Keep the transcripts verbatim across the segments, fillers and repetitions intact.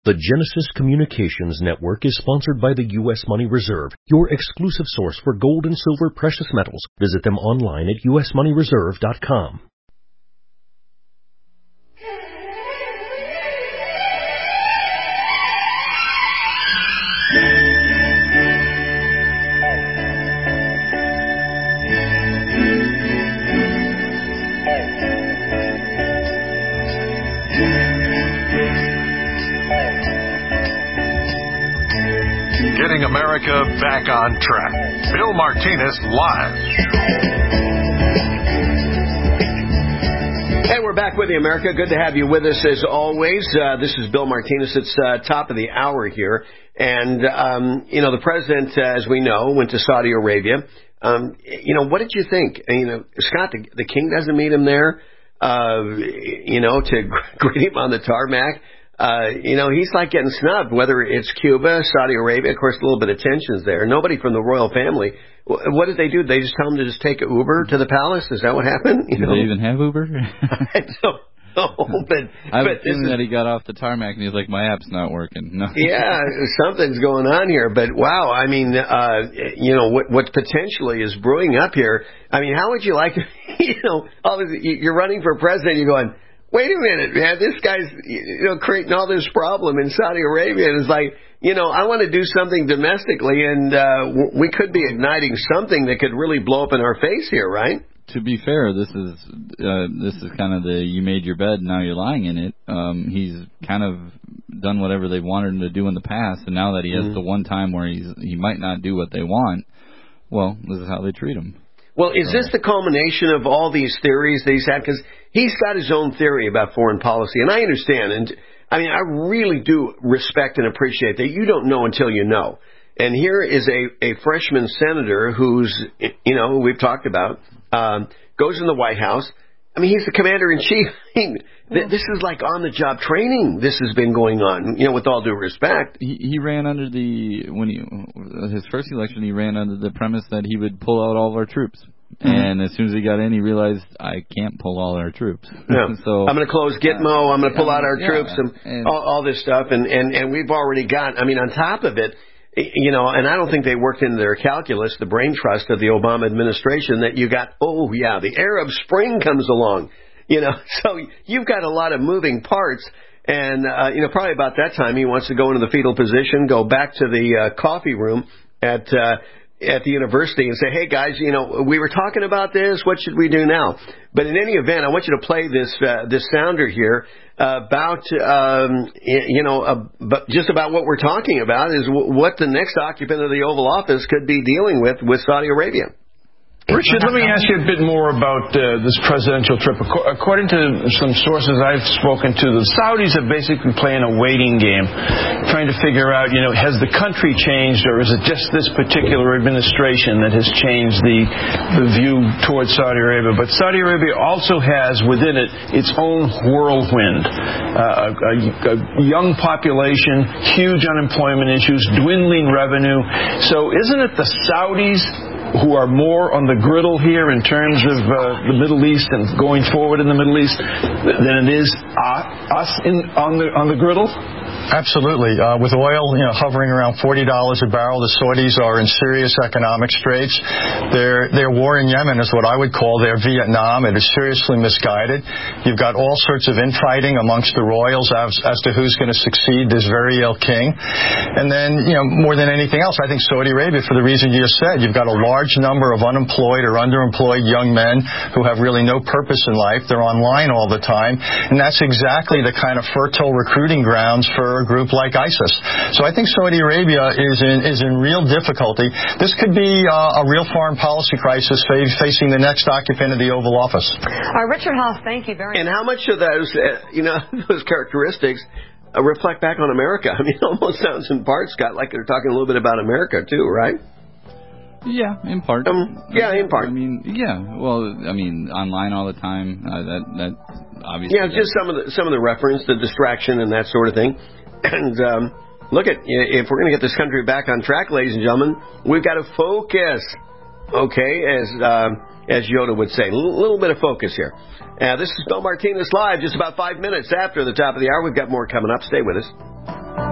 The Genesis Communications Network is sponsored by the U S Money Reserve, your exclusive source for gold and silver precious metals. Visit them online at u s money reserve dot com. Getting America back on track. Bill Martinez live. Hey, we're back with you, America. Good to have you with us as always. Uh, this is Bill Martinez. It's uh, top of the hour here. And, um, you know, the president, uh, as we know, went to Saudi Arabia. Um, you know, what did you think? You know, Scott, the, the king doesn't meet him there, uh, you know, to greet him on the tarmac. Uh, you know, he's like getting snubbed, whether it's Cuba, Saudi Arabia. Of course, a little bit of tensions there. Nobody from the royal family. What did they do? They just tell him to just take an Uber to the palace? Is that what happened? You do know? they even have Uber? I don't know, but... I was but assuming is, that he got off the tarmac and he was like, my app's not working. No. Yeah, something's going on here. But, wow, I mean, uh, you know, what, what potentially is brewing up here. I mean, how would you like to, you know, obviously you're running for president, you're going... Wait a minute, man, this guy's, you know, creating all this problem in Saudi Arabia. And it's like, you know, I want to do something domestically, and uh, we could be igniting something that could really blow up in our face here, right? To be fair, this is uh, this is kind of the you made your bed, now you're lying in it. Um, he's kind of done whatever they wanted him to do in the past, and now that he has mm-hmm. the one time where he's he might not do what they want, well, this is how they treat him. Well, is this the culmination of all these theories that he's had? Because he's got his own theory about foreign policy, and I understand. And, I mean, I really do respect and appreciate that you don't know until you know. And here is a, a freshman senator who's, you know, who we've talked about, um, goes in the White House. I mean, he's the commander-in-chief. This is like on-the-job training. This has been going on, you know, with all due respect. He, he ran under the, when he, his first election, he ran under the premise that he would pull out all of our troops. Mm-hmm. And as soon as he got in, he realized, I can't pull all our troops. Yeah. So I'm going to close Gitmo. I'm going to pull out our yeah, troops and, and all, all this stuff. And, and, and we've already got, I mean, on top of it, you know, and I don't think they worked into their calculus, the brain trust of the Obama administration, that you got, oh, yeah, the Arab Spring comes along. You know, so you've got a lot of moving parts. And, uh, you know, probably about that time he wants to go into the fetal position, go back to the uh, coffee room at uh, at the university and say, hey, guys, you know, we were talking about this. What should we do now? But in any event, I want you to play this uh, this sounder here uh, about, um, you know, uh, but just about what we're talking about is w- what the next occupant of the Oval Office could be dealing with with Saudi Arabia. Richard, let me ask you a bit more about uh, this presidential trip. According to some sources I've spoken to, the Saudis are basically playing a waiting game, trying to figure out, you know, has the country changed, or is it just this particular administration that has changed the, the view towards Saudi Arabia? But Saudi Arabia also has within it its own whirlwind, uh, a, a young population, huge unemployment issues, dwindling revenue. So isn't it the Saudis who are more on the griddle here in terms of uh, the Middle East and going forward in the Middle East than it is uh, us in, on the on the griddle? Absolutely. Uh, with oil, you know, hovering around forty dollars a barrel, the Saudis are in serious economic straits. Their their war in Yemen is what I would call their Vietnam. It is seriously misguided. You've got all sorts of infighting amongst the royals as, as to who's going to succeed this very ill king. And then, you know, more than anything else, I think Saudi Arabia, for the reason you just said, you've got a large number of unemployed or underemployed young men who have really no purpose in life. They're online all the time. And that's exactly the kind of fertile recruiting grounds for a group like ISIS. So I think Saudi Arabia is in is in real difficulty. This could be uh, a real foreign policy crisis facing the next occupant of the Oval Office. Uh, Richard Haass, thank you very much. And how much of those, uh, you know, those characteristics uh, reflect back on America? I mean, it almost sounds in part, Scott, like they're talking a little bit about America too, right? Yeah, in part. Um, yeah, in part. I mean, yeah. Well, I mean, online all the time. Uh, that that obviously. Yeah, just some of the some of the reference, the distraction, and that sort of thing. And um, look at, if we're going to get this country back on track, ladies and gentlemen, we've got to focus. Okay, as uh, as Yoda would say, a little bit of focus here. Uh, this is Bill Martinez Live, just about five minutes after the top of the hour. We've got more coming up. Stay with us.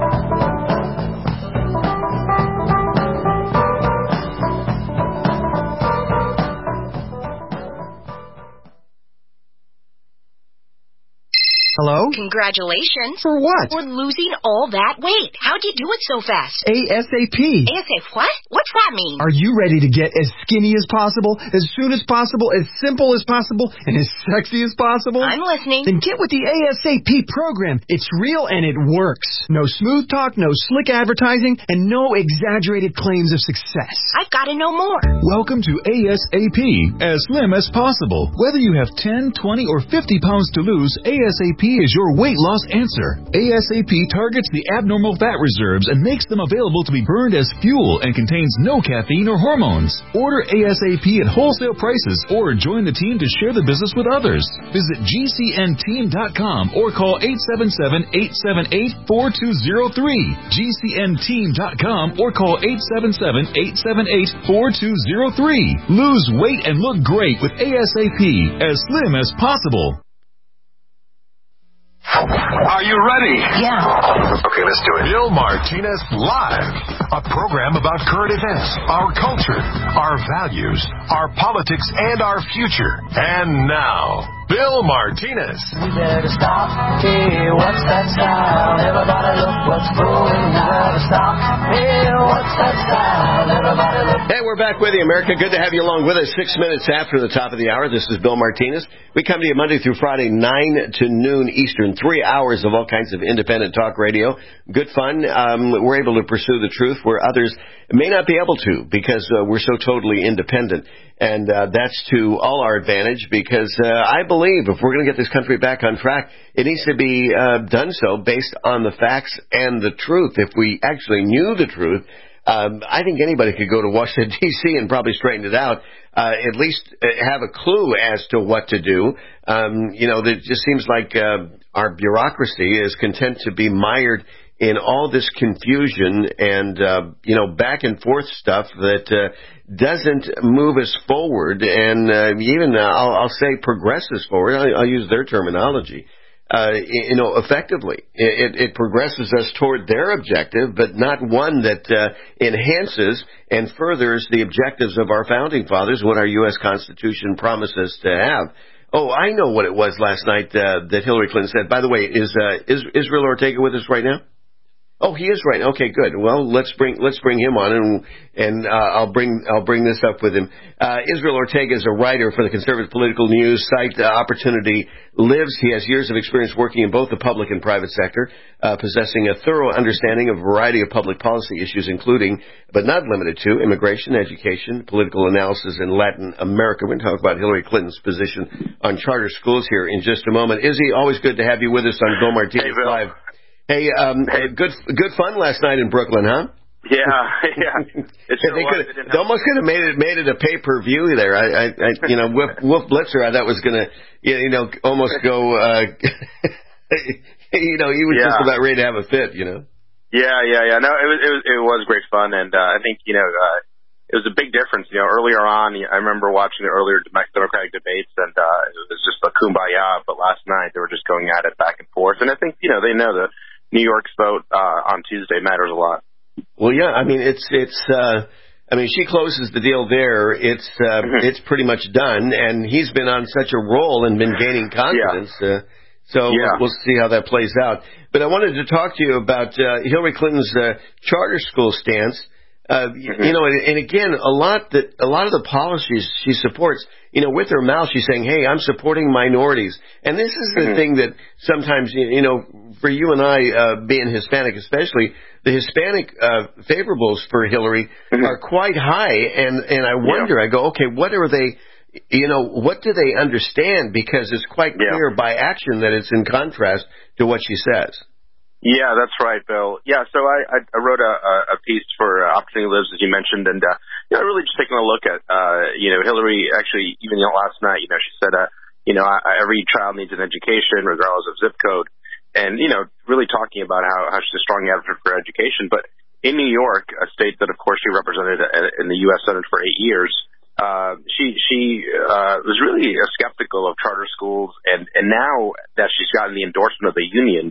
Congratulations. For what? For losing all that weight. How'd you do it so fast? ASAP. ASAP what? What's that mean? Are you ready to get as skinny as possible, as soon as possible, as simple as possible, and as sexy as possible? I'm listening. Then get with the ASAP program. It's real and it works. No smooth talk, no slick advertising, and no exaggerated claims of success. I've got to know more. Welcome to ASAP, as slim as possible. Whether you have ten, twenty, or fifty pounds to lose, ASAP is your weight loss answer. ASAP targets the abnormal fat reserves and makes them available to be burned as fuel and contains no caffeine or hormones. Order ASAP at wholesale prices or join the team to share the business with others. Visit G C N team dot com or call eight seven seven, eight seven eight, four two zero three. G C N team dot com or call eight seven seven, eight seven eight, four two zero three. Lose weight and look great with ASAP, as slim as possible. Are you ready? Yeah. Okay, let's do it. Bill Martinez Live, a program about current events, our culture, our values, our politics, and our future. And now, Bill Martinez. We better stop. Hey, what's that style? Everybody look what's going. We better stop. Hey, what's that style? Everybody look. Hey, we're back with you, America. Good to have you along with us. Six minutes after the top of the hour, this is Bill Martinez. We come to you Monday through Friday, nine to noon Eastern. Three hours of all kinds of independent talk radio. Good fun. Um, we're able to pursue the truth where others may not be able to because uh, we're so totally independent. And uh, that's to all our advantage because uh, I believe if we're going to get this country back on track, it needs to be uh, done so based on the facts and the truth. If we actually knew the truth, um, I think anybody could go to Washington, D C and probably straighten it out, uh, at least have a clue as to what to do. Um, you know, it just seems like uh, our bureaucracy is content to be mired in all this confusion and, uh, you know, back and forth stuff that uh, doesn't move us forward and uh, even, uh, I'll, I'll say, progress us forward. I'll, I'll use their terminology. Uh, you know, effectively, it, it progresses us toward their objective, but not one that uh, enhances and furthers the objectives of our founding fathers, what our U S Constitution promises to have. Oh, I know what it was last night uh, that Hillary Clinton said. By the way, is, uh, is Israel Ortega with us right now? Oh, he is right. Okay, good. Well, let's bring let's bring him on, and and uh, I'll bring I'll bring this up with him. Uh, Israel Ortega is a writer for the conservative political news site uh, Opportunity Lives. He has years of experience working in both the public and private sector, uh, possessing a thorough understanding of a variety of public policy issues, including but not limited to immigration, education, political analysis in Latin America. We're going to talk about Hillary Clinton's position on charter schools here in just a moment. Izzy, always good to have you with us on Bill Martinez hey, Live. Hey, um, hey, good good fun last night in Brooklyn, huh? Yeah, yeah. It sure they was. could, they almost could have made it made it a pay per view there. I, I, I, you know, Wolf, Wolf Blitzer, I thought was gonna, you know, almost go. Uh, you know, he was yeah. just about ready to have a fit. You know. Yeah, yeah, yeah. No, it was it was it was great fun, and uh, I think you know uh, it was a big difference. You know, earlier on, I remember watching the earlier Democratic debates, and uh, it was just a kumbaya. But last night they were just going at it back and forth, and I think you know they know that New York's vote uh, on Tuesday matters a lot. Well, yeah, I mean it's it's. Uh, I mean, she closes the deal there. It's uh, mm-hmm. it's pretty much done, and he's been on such a roll and been gaining confidence. Yeah. Uh, so yeah. we'll, we'll see how that plays out. But I wanted to talk to you about uh, Hillary Clinton's uh, charter school stance. Uh, mm-hmm. You know, and, and again, a lot that a lot of the policies she supports. You know, with her mouth, she's saying, "Hey, I'm supporting minorities," and this is the mm-hmm. thing that sometimes, you know, for you and I, uh, being Hispanic, especially, the Hispanic uh, favorables for Hillary mm-hmm. are quite high, and and I wonder, yeah. I go, okay, what are they? You know, what do they understand? Because it's quite clear yeah. by action that it's in contrast to what she says. Yeah, that's right, Bill. Yeah, so I, I wrote a, a piece for uh, Opportunity Lives, as you mentioned, and uh, you know, really just taking a look at, uh, you know, Hillary. Actually, even you know, last night, you know, she said, uh, you know, I, every child needs an education, regardless of zip code, and you know, really talking about how, how she's a strong advocate for education. But in New York, a state that, of course, she represented in the U S Senate for eight years, uh, she she uh, was really skeptical of charter schools, and and now that she's gotten the endorsement of the unions.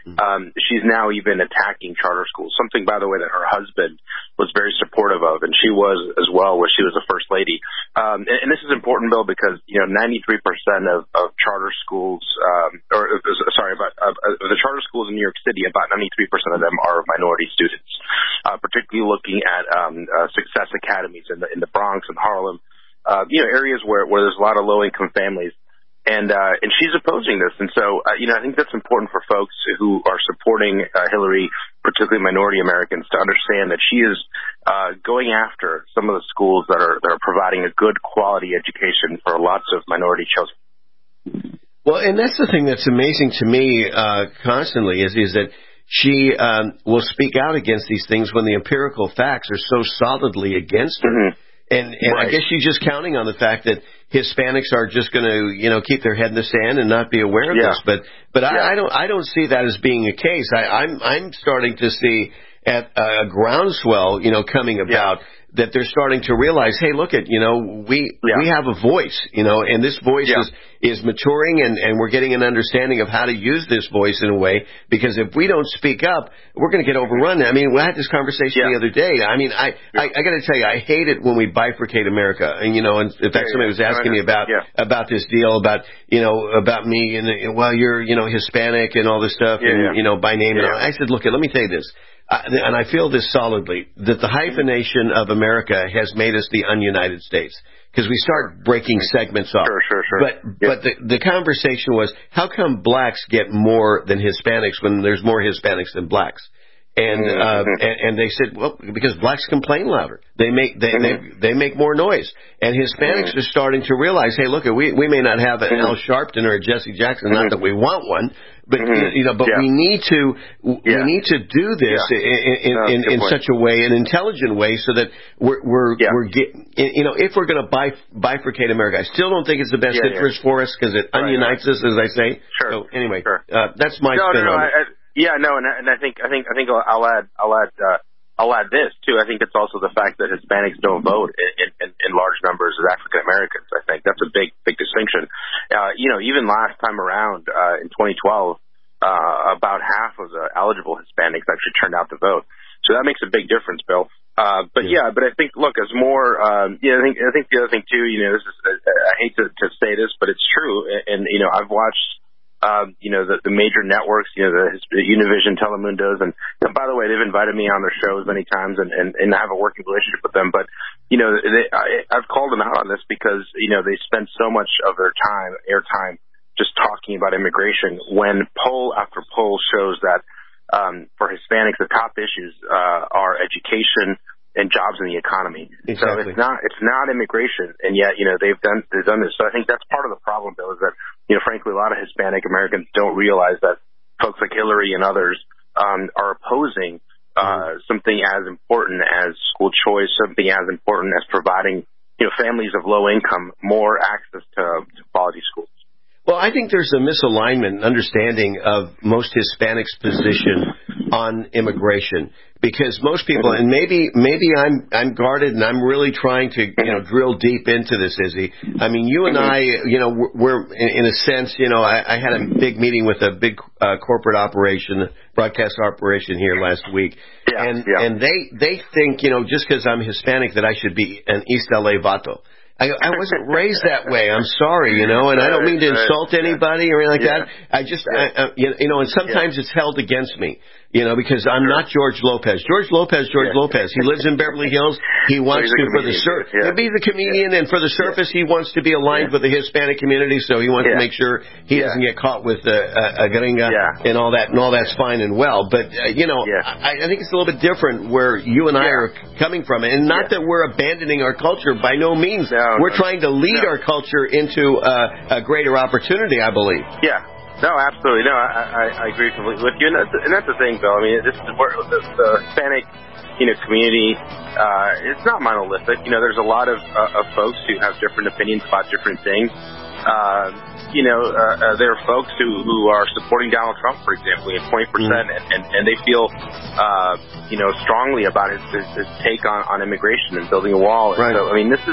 um, she's now even attacking charter schools, something, by the way, that her husband was very supportive of, and she was as well when she was a first lady. Um, and, and this is important, Bill, because, you know, ninety-three percent of, of charter schools, um, or, uh, sorry, about uh, the charter schools in New York City, about ninety-three percent of them are minority students, uh, particularly looking at um, uh, success academies in the, in the Bronx and Harlem, uh, you know, areas where, where there's a lot of low-income families. And, uh, and she's opposing this. And so, uh, you know, I think that's important for folks who are supporting uh, Hillary, particularly minority Americans, to understand that she is, uh, going after some of the schools that are, that are providing a good quality education for lots of minority children. Well, and that's the thing that's amazing to me, uh, constantly is, is that she, um, will speak out against these things when the empirical facts are so solidly against her. Mm-hmm. And, and right. I guess she's just counting on the fact that Hispanics are just going to, you know, keep their head in the sand and not be aware of yeah. this. But, but yeah. I, I don't, I don't see that as being a case. I, I'm, I'm starting to see at a groundswell, you know, coming about yeah. that they're starting to realize, hey, look at, you know, we, yeah. we have a voice, you know, and this voice yeah. is, is maturing and, and we're getting an understanding of how to use this voice in a way, because if we don't speak up, we're going to get overrun. I mean, we had this conversation yeah. the other day. I mean, I, yeah. I, I got to tell you, I hate it when we bifurcate America. And, you know, and in fact, yeah, somebody was asking me about, yeah. about this deal about, you know, about me and, well, you're, you know, Hispanic and all this stuff yeah, and, yeah. you know, by name. Yeah. And all. I said, look, let me tell you this. Uh, and I feel this solidly, that the hyphenation of America has made us the ununited states. Because we start breaking segments off. Sure, sure, sure. But, yep. but the, the conversation was, how come blacks get more than Hispanics when there's more Hispanics than blacks? And, mm-hmm. uh, and, and they said, well, because blacks complain louder. They make, they, mm-hmm. they, they make more noise. And Hispanics mm-hmm. are starting to realize, hey, look, we, we may not have an mm-hmm. Al Sharpton or a Jesse Jackson, mm-hmm. not that we want one, but, mm-hmm. you know, but yeah. we need to, we yeah. need to do this yeah. in, in, no, in, in such a way, an intelligent way, so that we're, we're, yeah. we're getting, you know, if we're going to bif- bifurcate America, I still don't think it's the best yeah, interest yeah. for us, because it right, unites right. us, as I say. Sure. So anyway, sure. uh, that's my no, spin no, no, on I, it. I, Yeah, no, and, and I think I think I think I'll, I'll add I'll add uh, I'll add this too. I think it's also the fact that Hispanics don't vote in, in, in large numbers as African Americans. I think that's a big big distinction. Uh, you know, even last time around uh, in twenty twelve, uh, about half of the eligible Hispanics actually turned out to vote. So that makes a big difference, Bill. Uh, but yeah. yeah, but I think look, as more, um, yeah, I think I think the other thing too. You know, this is uh, I hate to, to say this, but it's true. And, and you know, I've watched. Um, you know, the, the major networks, you know, the, the Univision, Telemundos, and, you know, by the way, they've invited me on their shows many times, and, and, and I have a working relationship with them. But, you know, they, I, I've called them out on this because, you know, they spend so much of their time, airtime, just talking about immigration, when poll after poll shows that um, for Hispanics, the top issues uh, are education and jobs in the economy. Exactly. So it's not it's not immigration, and yet you know they've done they've done this. So I think that's part of the problem, Bill, is that you know frankly a lot of Hispanic Americans don't realize that folks like Hillary and others um, are opposing uh, mm-hmm. something as important as school choice, something as important as providing you know families of low income more access to, to quality schools. Well, I think there's a misalignment and understanding of most Hispanics' position on immigration, because most people, and maybe maybe I'm I'm guarded and I'm really trying to you know drill deep into this, Izzy. I mean, you and I, you know, we're in, in a sense, you know, I, I had a big meeting with a big uh, corporate operation, broadcast operation here last week, yeah, and yeah. and they they think you know just because I'm Hispanic that I should be an East L A vato. I, I wasn't raised that way. I'm sorry, you know, and I don't mean to insult anybody or anything like yeah. that. I just, yeah. I, I, you know, and sometimes yeah. it's held against me, you know, because I'm sure. not George Lopez. George Lopez, George yeah. Lopez. He lives in Beverly Hills. He wants so to, for the sur- yeah. be the comedian, yeah. and for the surface, yeah. he wants to be aligned yeah. with the Hispanic community, so he wants yeah. to make sure he yeah. doesn't get caught with a, a, a gringa yeah. and all that, and all that's fine and well. But, uh, you know, yeah. I, I think it's a little bit different where you and I yeah. are coming from, and not yeah. that we're abandoning our culture. By no means. No, we're no. trying to lead No. our culture into uh, a greater opportunity, I believe. Yeah. No, absolutely. No, I, I, I agree completely with you. And that's, and that's the thing, Bill. I mean, this is where the, the Hispanic, you know, community, uh, it's not monolithic. You know, there's a lot of, uh, of folks who have different opinions about different things. Uh, you know, uh, uh, there are folks who, who are supporting Donald Trump, for example, at twenty percent, mm. and, and, and they feel, uh, you know, strongly about his, his, his take on, on immigration and building a wall. And right. so, I mean, this is,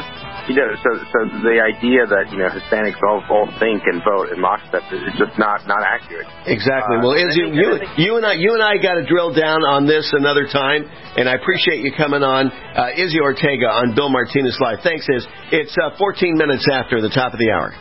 you know, so so the idea that, you know, Hispanics all all think and vote in lockstep is just not not accurate. Exactly. Uh, well, Izzy, you, you and I you and I got to drill down on this another time, and I appreciate you coming on. Uh, Izzy Ortega on Bill Martinez Live. Thanks, Iz. It's uh, fourteen minutes after the top of the hour.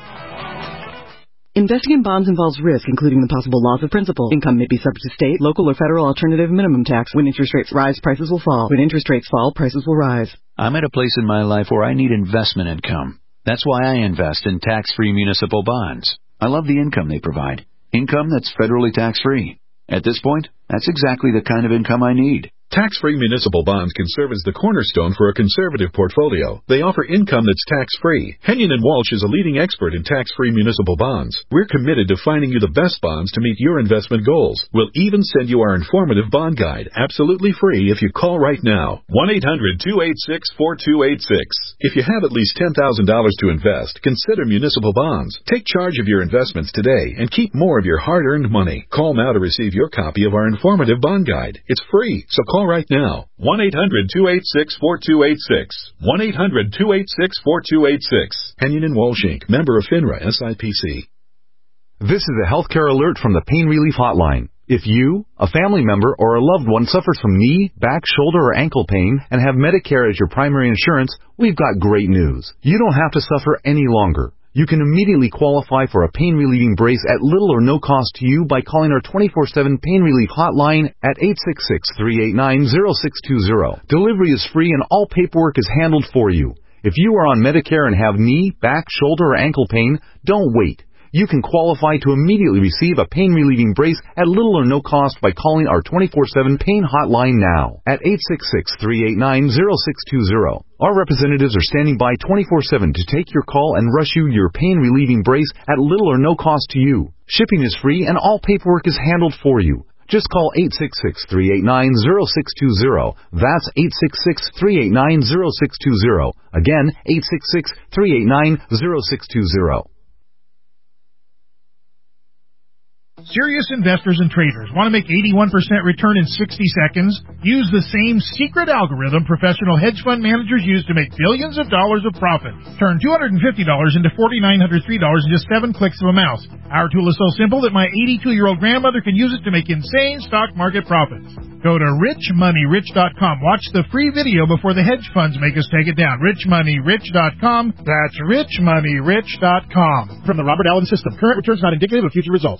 Investing in bonds involves risk, including the possible loss of principal. Income may be subject to state, local, or federal alternative minimum tax. When interest rates rise, prices will fall. When interest rates fall, prices will rise. I'm at a place in my life where I need investment income. That's why I invest in tax-free municipal bonds. I love the income they provide. Income that's federally tax-free. At this point, that's exactly the kind of income I need. Tax-free municipal bonds can serve as the cornerstone for a conservative portfolio. They offer income that's tax-free. Henyon and Walsh is a leading expert in tax-free municipal bonds. We're committed to finding you the best bonds to meet your investment goals. We'll even send you our informative bond guide, absolutely free, if you call right now. one eight hundred two eight six four two eight six. If you have at least ten thousand dollars to invest, consider municipal bonds. Take charge of your investments today and keep more of your hard-earned money. Call now to receive your copy of our informative bond guide. It's free, so call right now. one eight hundred two eight six four two eight six. one eight hundred two eight six four two eight six. Henyon and Walsh, Incorporated, member of FINRA S I P C. This is a healthcare alert from the Pain Relief Hotline. If you, a family member, or a loved one suffers from knee, back, shoulder, or ankle pain and have Medicare as your primary insurance, we've got great news. You don't have to suffer any longer. You can immediately qualify for a pain-relieving brace at little or no cost to you by calling our twenty-four seven Pain Relief Hotline at eight six six, three eight nine, zero six two zero. Delivery is free and all paperwork is handled for you. If you are on Medicare and have knee, back, shoulder, or ankle pain, don't wait. You can qualify to immediately receive a pain-relieving brace at little or no cost by calling our twenty-four seven Pain Hotline now at eight six six, three eight nine, zero six two zero. Our representatives are standing by twenty-four seven to take your call and rush you your pain-relieving brace at little or no cost to you. Shipping is free and all paperwork is handled for you. Just call eight six six, three eight nine, zero six two zero. That's eight six six, three eight nine, zero six two zero. Again, eight six six, three eight nine, zero six two zero. Serious investors and traders want to make eighty-one percent return in sixty seconds? Use the same secret algorithm professional hedge fund managers use to make billions of dollars of profit. Turn two hundred fifty dollars into four thousand nine hundred three dollars in just seven clicks of a mouse. Our tool is so simple that my eighty-two-year-old grandmother can use it to make insane stock market profits. Go to rich money rich dot com. Watch the free video before the hedge funds make us take it down. rich money rich dot com. That's rich money rich dot com. From the Robert Allen System. Current returns not indicative of future results.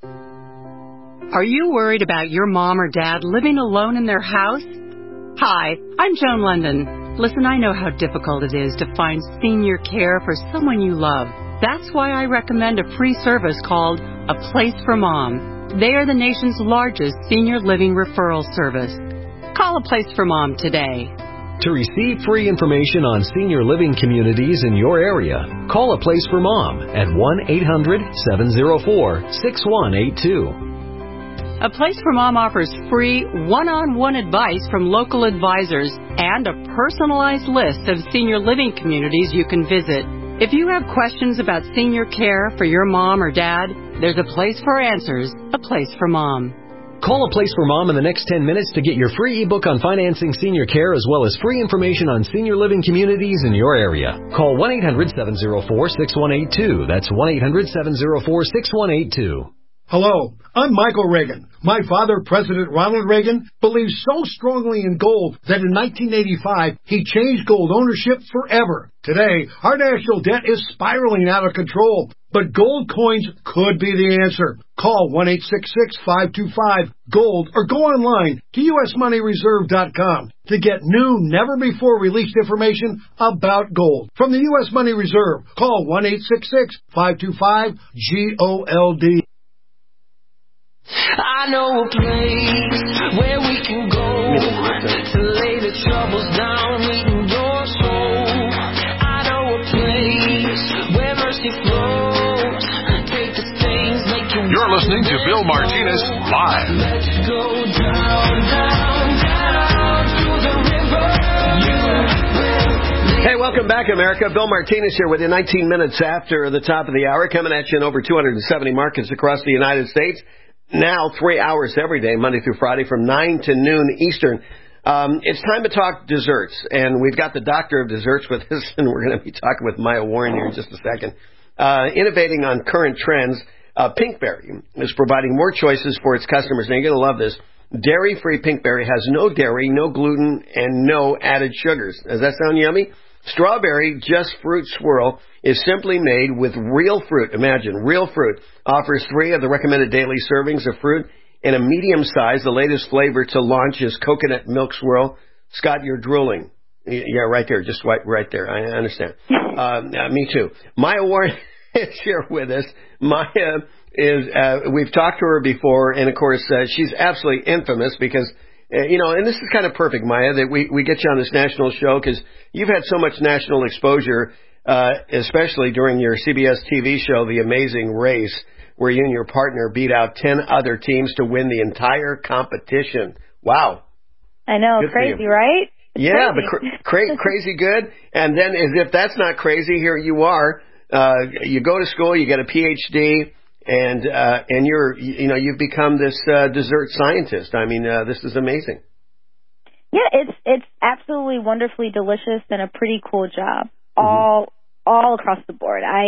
Are you worried about your mom or dad living alone in their house? Hi, I'm Joan London. Listen, I know how difficult it is to find senior care for someone you love. That's why I recommend a free service called A Place for Mom. They are the nation's largest senior living referral service. Call A Place for Mom today. To receive free information on senior living communities in your area, call A Place for Mom at one eight hundred, seven oh four, six one eight two. A Place for Mom offers free one-on-one advice from local advisors and a personalized list of senior living communities you can visit. If you have questions about senior care for your mom or dad, there's a place for answers, A Place for Mom. Call A Place for Mom in the next ten minutes to get your free ebook on financing senior care as well as free information on senior living communities in your area. Call one eight hundred, seven oh four, six one eight two. That's one eight hundred, seven oh four, six one eight two. Hello, I'm Michael Reagan. My father, President Ronald Reagan, believed so strongly in gold that in nineteen eighty-five, he changed gold ownership forever. Today, our national debt is spiraling out of control, but gold coins could be the answer. Call one eight six six, five two five, GOLD or go online to U S money reserve dot com to get new, never-before-released information about gold. From the U S Money Reserve, call one eight six six, five two five, GOLD. I know a place where we can go to lay the troubles down, meeting your soul. I know a place where mercy flows. Take the stains, make you. You're listening to Bill Martinez Live. Let's go down, down, down to the river. You will. Hey, welcome back, America. Bill Martinez here with you nineteen minutes after the top of the hour, coming at you in over two hundred seventy markets across the United States. Now, three hours every day, Monday through Friday, from nine to noon Eastern. Um, it's time to talk desserts, and we've got the doctor of desserts with us, and we're going to be talking with Maya Warren here in just a second. Uh, innovating on current trends, uh, Pinkberry is providing more choices for its customers. Now, you're going to love this. Dairy-free Pinkberry has no dairy, no gluten, and no added sugars. Does that sound yummy? Strawberry Just Fruit Swirl is simply made with real fruit. Imagine, real fruit. Offers three of the recommended daily servings of fruit in a medium size. The latest flavor to launch is Coconut Milk Swirl. Scott, you're drooling. Yeah, right there. Just right, right there. I understand. Uh, me too. Maya Warren is here with us. Maya is, uh, we've talked to her before, and of course, uh, she's absolutely infamous because, uh, you know, and this is kind of perfect, Maya, that we, we get you on this national show because you've had so much national exposure, uh, especially during your C B S T V show, The Amazing Race, where you and your partner beat out ten other teams to win the entire competition. Wow. I know, Good crazy, right? It's yeah, crazy. but cra- cra- crazy good. And then as if that's not crazy, here you are. Uh, you go to school, you get a P H D, and uh, and you're, you know, you've become this uh, dessert scientist. I mean, uh, this is amazing. Yeah, it's it's absolutely wonderfully delicious and a pretty cool job. All mm-hmm. all across the board. I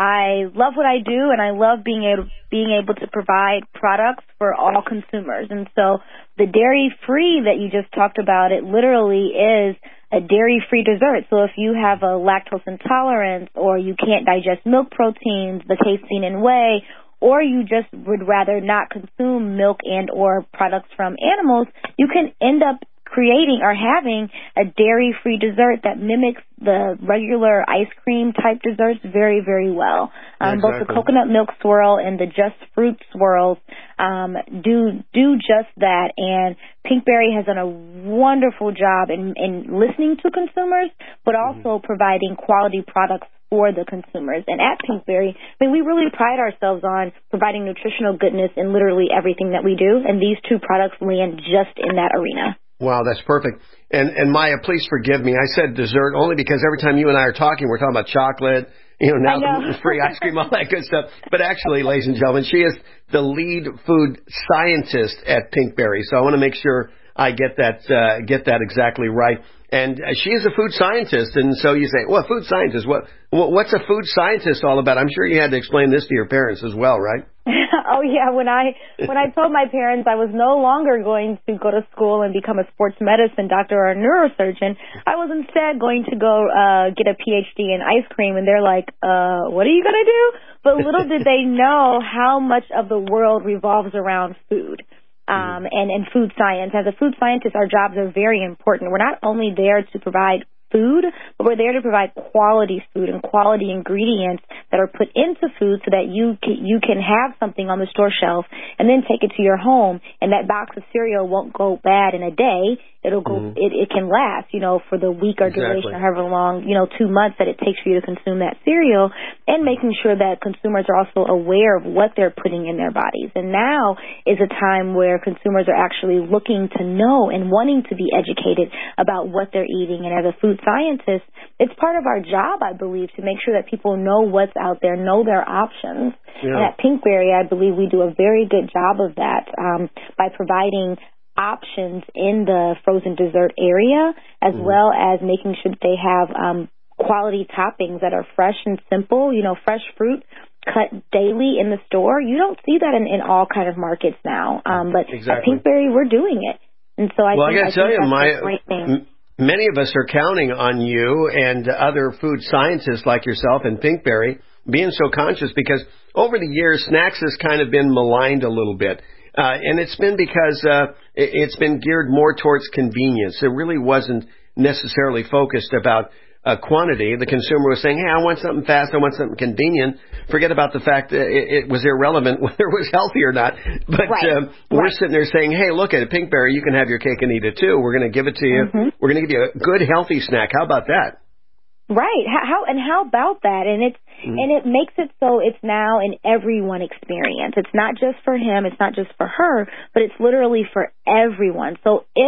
I love what I do, and I love being able being able to provide products for all consumers. And so the dairy-free that you just talked about, it literally is a dairy-free dessert. So if you have a lactose intolerance, or you can't digest milk proteins, the casein and whey, or you just would rather not consume milk and or products from animals, you can end up creating or having a dairy-free dessert that mimics the regular ice cream type desserts very, very well. Um, exactly. Both the coconut milk swirl and the Just Fruit swirls um, do do just that. And Pinkberry has done a wonderful job in, in listening to consumers, but also mm-hmm. providing quality products for the consumers. And at Pinkberry, I mean, we really pride ourselves on providing nutritional goodness in literally everything that we do, and these two products land just in that arena. Wow, that's perfect. And and Maya, please forgive me. I said dessert only because every time you and I are talking, we're talking about chocolate, you know, now gluten-free ice cream, all that good stuff. But actually, ladies and gentlemen, she is the lead food scientist at Pinkberry. So I want to make sure I get that uh, get that exactly right. And uh, she is a food scientist. And so you say, well, food scientist, what, what what's a food scientist all about? I'm sure you had to explain this to your parents as well, right? Oh yeah, when I when I told my parents I was no longer going to go to school and become a sports medicine doctor or a neurosurgeon, I was instead going to go uh get a P H D in ice cream, and they're like, uh, what are you gonna do? But little did they know how much of the world revolves around food. Um and, and food science. As a food scientist, our jobs are very important. We're not only there to provide food, but we're there to provide quality food and quality ingredients that are put into food so that you can, you can have something on the store shelf and then take it to your home, and that box of cereal won't go bad in a day. It'll go, mm-hmm. it, it can last, you know, for the week or exactly. duration or however long, you know, two months that it takes for you to consume that cereal, and making sure that consumers are also aware of what they're putting in their bodies. And now is a time where consumers are actually looking to know and wanting to be educated about what they're eating. And as a food scientist, it's part of our job, I believe, to make sure that people know what's out there, know their options. Yeah. And at Pinkberry, I believe we do a very good job of that um, by providing options in the frozen dessert area, as mm-hmm. well as making sure that they have um, quality toppings that are fresh and simple. You know, fresh fruit cut daily in the store. You don't see that in, in all kind of markets now. Um, but exactly. at Pinkberry, we're doing it. And so I well, think, I got to tell you, that's my, a great thing. M- many of us are counting on you and other food scientists like yourself and Pinkberry being so conscious, because over the years, snacks has kind of been maligned a little bit. Uh, and it's been because uh, it's been geared more towards convenience. It really wasn't necessarily focused about uh, quantity. The consumer was saying, hey, I want something fast, I want something convenient. Forget about the fact that it, it was irrelevant whether it was healthy or not. But right. um, we're right. sitting there saying, hey, look at it, Pinkberry, you can have your cake and eat it too. We're going to give it to you. Mm-hmm. We're going to give you a good, healthy snack. How about that? Right. How, how and how about that? And it's mm-hmm. and it makes it so it's now an everyone experience. It's not just for him. It's not just for her, but it's literally for everyone. So if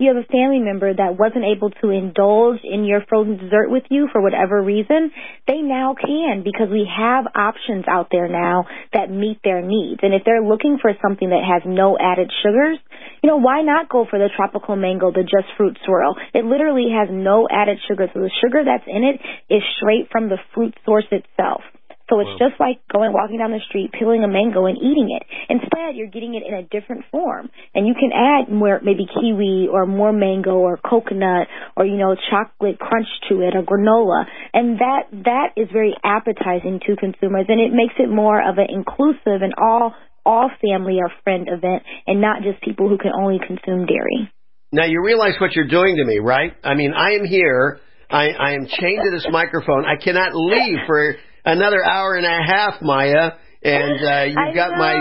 you have a family member that wasn't able to indulge in your frozen dessert with you for whatever reason, they now can, because we have options out there now that meet their needs. And if they're looking for something that has no added sugars, you know, why not go for the Tropical Mango, the Just Fruit Swirl? It literally has no added sugar. So the sugar that's in it is straight from the fruit source itself. So it's just like going, walking down the street, peeling a mango and eating it. Instead, you're getting it in a different form. And you can add more, maybe kiwi or more mango or coconut or, you know, chocolate crunch to it or granola. And that, that is very appetizing to consumers. And it makes it more of an inclusive and all, all family or friend event and not just people who can only consume dairy. Now, you realize what you're doing to me, right? I mean, I am here. I, I am chained to this microphone. I cannot leave for another hour and a half, Maya, and uh, you've I got know. my...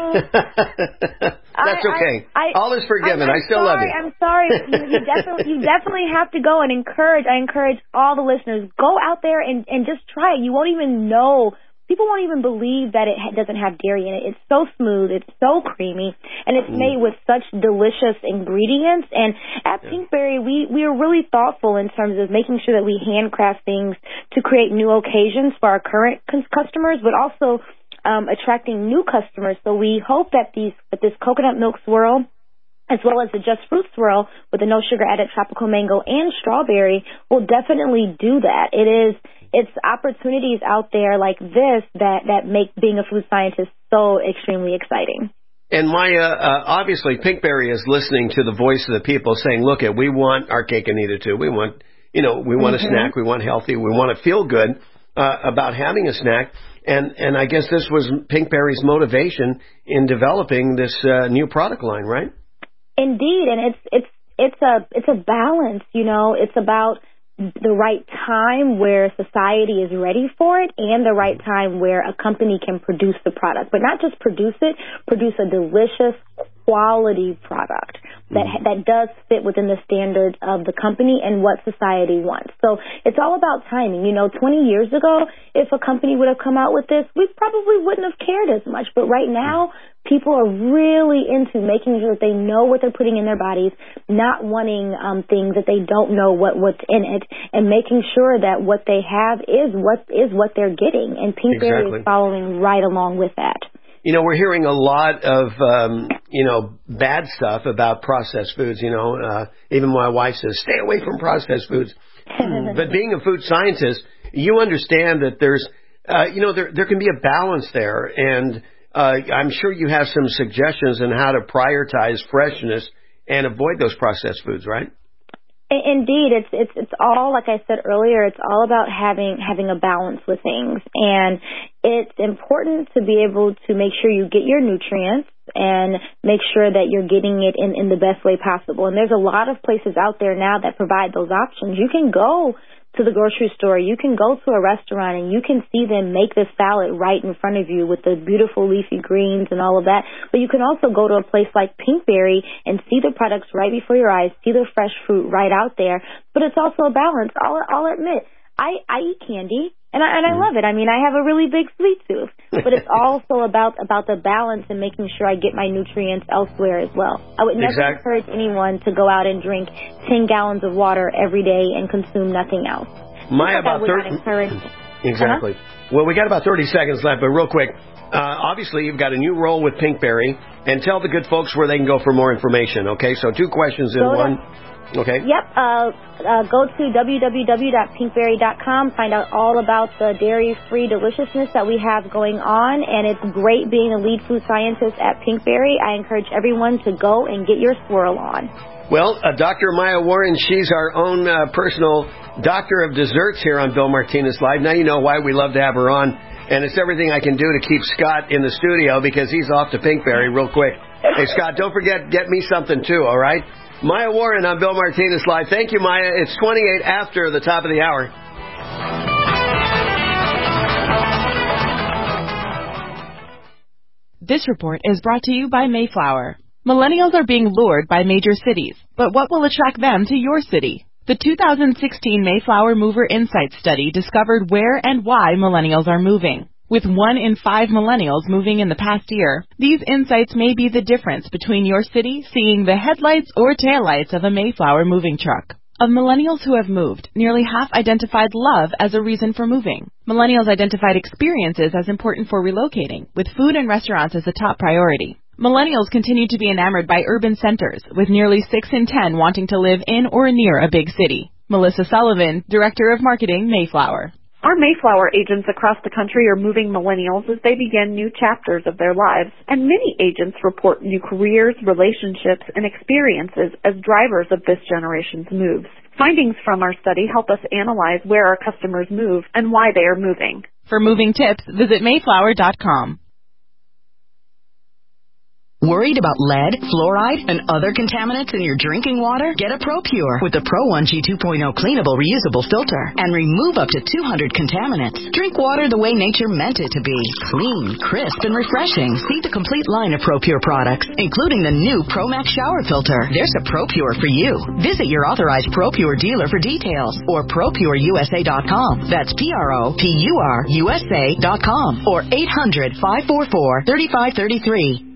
That's okay. I, I, All is forgiven. I'm, I'm I still sorry, love you. I'm sorry. You, you, definitely, you definitely have to go and encourage. I encourage all the listeners, go out there and, and just try it. You won't even know. People won't even believe that it ha- doesn't have dairy in it. It's so smooth. It's so creamy. And it's mm. made with such delicious ingredients. And at yeah. Pinkberry, we, we are really thoughtful in terms of making sure that we handcraft things to create new occasions for our current c- customers, but also um, attracting new customers. So we hope that these that this coconut milk swirl, as well as the Just Fruit Swirl with the no sugar added tropical mango and strawberry, will definitely do that. It is... It's opportunities out there like this that, that make being a food scientist so extremely exciting. And Maya, uh, obviously Pinkberry is listening to the voice of the people saying, look, it, we want our cake and eat it too. We want, you know, we want mm-hmm. a snack. We want healthy. We want to feel good uh, about having a snack. And, and I guess this was Pinkberry's motivation in developing this uh, new product line, right? Indeed. And it's, it's, it's a, it's a balance, you know, it's about the right time where society is ready for it and the right time where a company can produce the product. But not just produce it, produce a delicious quality product that mm. that does fit within the standards of the company and what society wants. So it's all about timing. You know, twenty years ago, if a company would have come out with this, we probably wouldn't have cared as much. But right now, people are really into making sure that they know what they're putting in their bodies, not wanting um, things that they don't know what, what's in it, and making sure that what they have is what is what they're getting. And Pinkberry exactly. is following right along with that. You know, we're hearing a lot of, um, you know, bad stuff about processed foods. You know, uh, even my wife says, stay away from processed foods. But being a food scientist, you understand that there's, uh, you know, there there can be a balance there. And uh, I'm sure you have some suggestions on how to prioritize freshness and avoid those processed foods, right? Indeed, it's it's it's all, like I said earlier, it's all about having having a balance with things, and it's important to be able to make sure you get your nutrients and make sure that you're getting it in, in the best way possible. And there's a lot of places out there now that provide those options. You can go to the grocery store, you can go to a restaurant, and you can see them make the salad right in front of you with the beautiful leafy greens and all of that. But you can also go to a place like Pinkberry and see the products right before your eyes, see the fresh fruit right out there. But it's also a balance. I'll, I'll admit, I, I eat candy, and I, and I love it. I mean, I have a really big sweet tooth. But it's also about, about the balance and making sure I get my nutrients elsewhere as well. I would never exactly. encourage anyone to go out and drink ten gallons of water every day and consume nothing else. My like about thirty. Exactly. Uh-huh. Well, we got about thirty seconds left, but real quick, uh, obviously you've got a new role with Pinkberry, and tell the good folks where they can go for more information. Okay, so two questions in go one. To, okay. Yep. Uh, uh, go to w w w dot pinkberry dot com. Find out all about the dairy-free deliciousness that we have going on, and it's great being a lead food scientist at Pinkberry. I encourage everyone to go and get your swirl on. Well, uh, Doctor Maya Warren, she's our own uh, personal doctor of desserts here on Bill Martinez Live. Now you know why we love to have her on, and it's everything I can do to keep Scott in the studio because he's off to Pinkberry real quick. Hey, Scott, don't forget, get me something too, all right? Maya Warren on Bill Martinez Live. Thank you, Maya. It's twenty-eight after the top of the hour. This report is brought to you by Mayflower. Millennials are being lured by major cities, but what will attract them to your city? The two thousand sixteen Mayflower Mover Insights Study discovered where and why millennials are moving. With one in five millennials moving in the past year, these insights may be the difference between your city seeing the headlights or taillights of a Mayflower moving truck. Of millennials who have moved, nearly half identified love as a reason for moving. Millennials identified experiences as important for relocating, with food and restaurants as a top priority. Millennials continue to be enamored by urban centers, with nearly six in ten wanting to live in or near a big city. Melissa Sullivan, Director of Marketing, Mayflower. Our Mayflower agents across the country are moving millennials as they begin new chapters of their lives, and many agents report new careers, relationships, and experiences as drivers of this generation's moves. Findings from our study help us analyze where our customers move and why they are moving. For moving tips, visit mayflower dot com. Worried about lead, fluoride, and other contaminants in your drinking water? Get a ProPure with the Pro one G two point oh cleanable reusable filter and remove up to two hundred contaminants. Drink water the way nature meant it to be. Clean, crisp, and refreshing. See the complete line of ProPure products, including the new ProMax shower filter. There's a ProPure for you. Visit your authorized ProPure dealer for details or pro pure U S A dot com. That's P R O P U R U S A dot com or eight hundred, five four four, three five three three.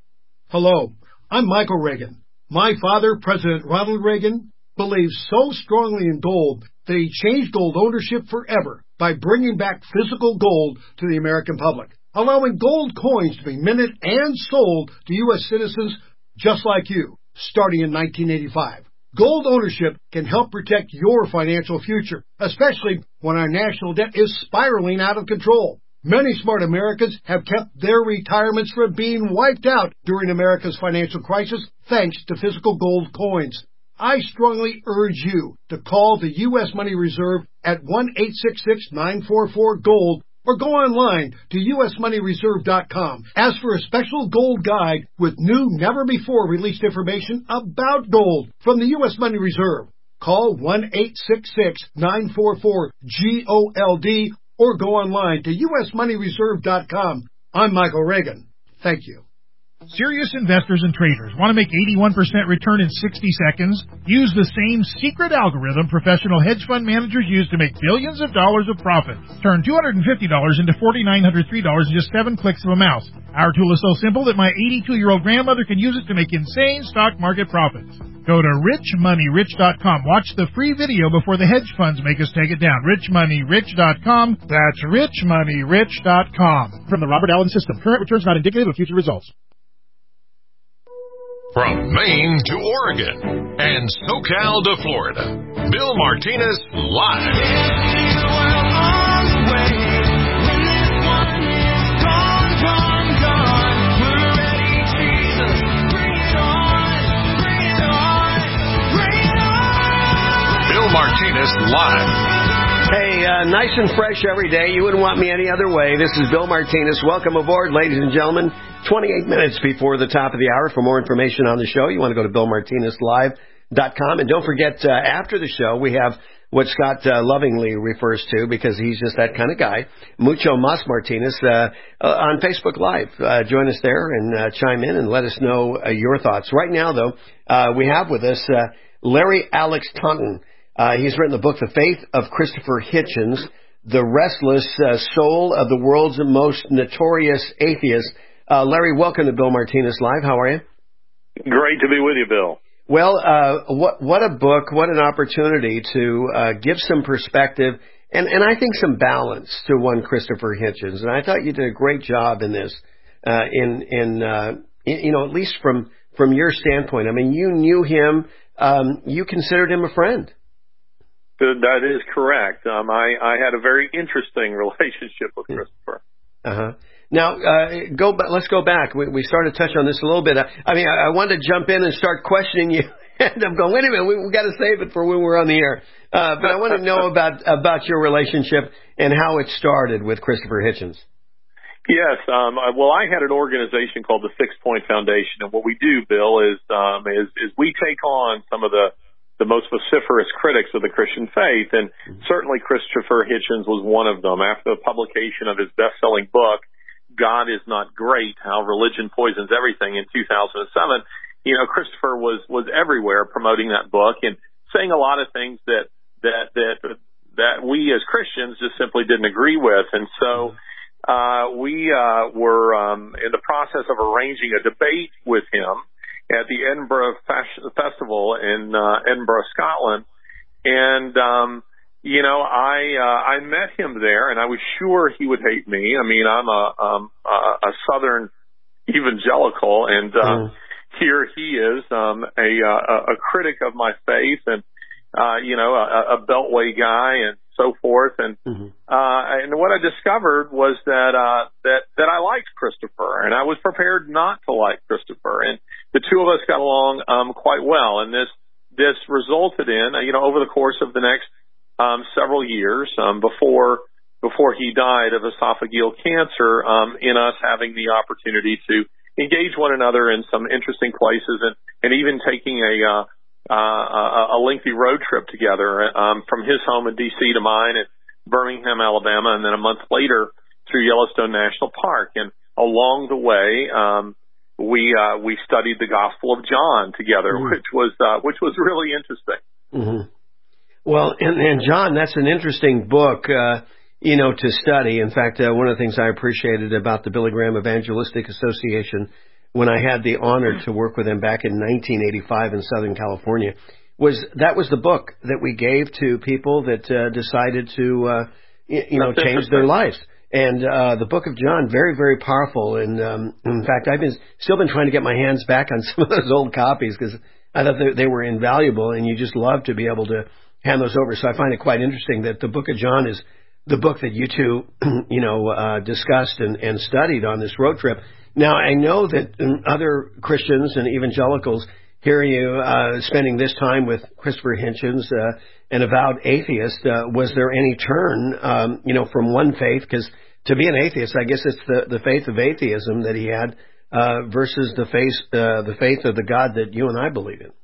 Hello, I'm Michael Reagan. My father, President Ronald Reagan, believes so strongly in gold that he changed gold ownership forever by bringing back physical gold to the American public, allowing gold coins to be minted and sold to U S citizens just like you, starting in nineteen eighty-five. Gold ownership can help protect your financial future, especially when our national debt is spiraling out of control. Many smart Americans have kept their retirements from being wiped out during America's financial crisis thanks to physical gold coins. I strongly urge you to call the U S Money Reserve at one eight six six, nine four four, GOLD or go online to U S money reserve dot com. Ask for a special gold guide with new, never-before-released information about gold from the U S Money Reserve. Call one eight six six, nine four four, GOLD or go online to U S money reserve dot com. I'm Michael Reagan. Thank you. Serious investors and traders want to make eighty-one percent return in sixty seconds? Use the same secret algorithm professional hedge fund managers use to make billions of dollars of profit. Turn two hundred fifty dollars into four thousand nine hundred three dollars in just seven clicks of a mouse. Our tool is so simple that my eighty-two-year-old grandmother can use it to make insane stock market profits. Go to rich money rich dot com. Watch the free video before the hedge funds make us take it down. rich money rich dot com. That's rich money rich dot com. From the Robert Allen System. Current returns not indicative of future results. From Maine to Oregon and SoCal to Florida, Bill Martinez live. Bill Martinez live. Hey, uh, nice and fresh every day. You wouldn't want me any other way. This is Bill Martinez. Welcome aboard, ladies and gentlemen. twenty-eight minutes before the top of the hour. For more information on the show, you want to go to bill martinez live dot com. And don't forget, uh, after the show, we have what Scott uh, lovingly refers to, because he's just that kind of guy, Mucho Mas Martinez, uh, uh, on Facebook Live. Uh, join us there and uh, chime in and let us know uh, your thoughts. Right now, though, uh, we have with us uh, Larry Alex Taunton. Uh, he's written the book, The Faith of Christopher Hitchens, The Restless uh, Soul of the World's Most Notorious Atheist. Uh, Larry, welcome to Bill Martinez Live. How are you? Great to be with you, Bill. Well, uh, what, what a book, what an opportunity to uh, give some perspective and, and I think some balance to one Christopher Hitchens. And I thought you did a great job in this, uh, in, in, uh, in, you know, at least from, from your standpoint. I mean, you knew him, um, you considered him a friend. That is correct. Um, I, I had a very interesting relationship with Christopher. Uh-huh. Now, uh, go. Let's go back. We, we started to touch on this a little bit. I, I mean, I, I wanted to jump in and start questioning you, and I'm going, wait a minute, we, we've got to save it for when we're on the air. Uh, but I want to know about about your relationship and how it started with Christopher Hitchens. Yes. Um, I, well, I had an organization called the Six Point Foundation, and what we do, Bill, is um, is, is we take on some of the the most vociferous critics of the Christian faith, and certainly Christopher Hitchens was one of them. After the publication of his best-selling book, God is Not Great, How Religion Poisons Everything, in two thousand seven, you know, Christopher was, was everywhere promoting that book and saying a lot of things that, that, that, that we as Christians just simply didn't agree with. And so, uh, we uh, were um, in the process of arranging a debate with him at the Edinburgh Fes- Festival in uh, Edinburgh, Scotland. And, um, you know, I uh, I met him there, and I was sure he would hate me. I mean, I'm a, um, a, a Southern evangelical, and uh, mm. here he is, um, a, a, a critic of my faith, and, uh, you know, a, a Beltway guy, and so forth. And mm-hmm. uh, and what I discovered was that uh, that that I liked Christopher, and I was prepared not to like Christopher, and the two of us got along um, quite well. And this this resulted in, you know, over the course of the next um, several years, um, before before he died of esophageal cancer, um, in us having the opportunity to engage one another in some interesting places, and, and even taking a, uh, uh, a lengthy road trip together, um, from his home in D C to mine at Birmingham, Alabama, and then a month later through Yellowstone National Park. And along the way, um, we, uh, we studied the Gospel of John together, mm-hmm. which was, uh, which was really interesting. Mm-hmm. Well, and, and John, that's an interesting book, uh, you know, to study. In fact, uh, one of the things I appreciated about the Billy Graham Evangelistic Association when I had the honor to work with them back in nineteen eighty-five in Southern California was that was the book that we gave to people that uh, decided to, uh, you, you know, change their lives. And uh, the Book of John, very, very powerful. And um, in fact, I've been still been trying to get my hands back on some of those old copies because I thought they, they were invaluable, and you just love to be able to hand those over. So I find it quite interesting that the Book of John is the book that you two, you know, uh, discussed and, and studied on this road trip. Now, I know that other Christians and evangelicals hear you uh, spending this time with Christopher Hitchens, uh, an avowed atheist. Uh, was there any turn, um, you know, from one faith? Because to be an atheist, I guess it's the, the faith of atheism that he had uh, versus the faith, uh, the faith of the God that you and I believe in.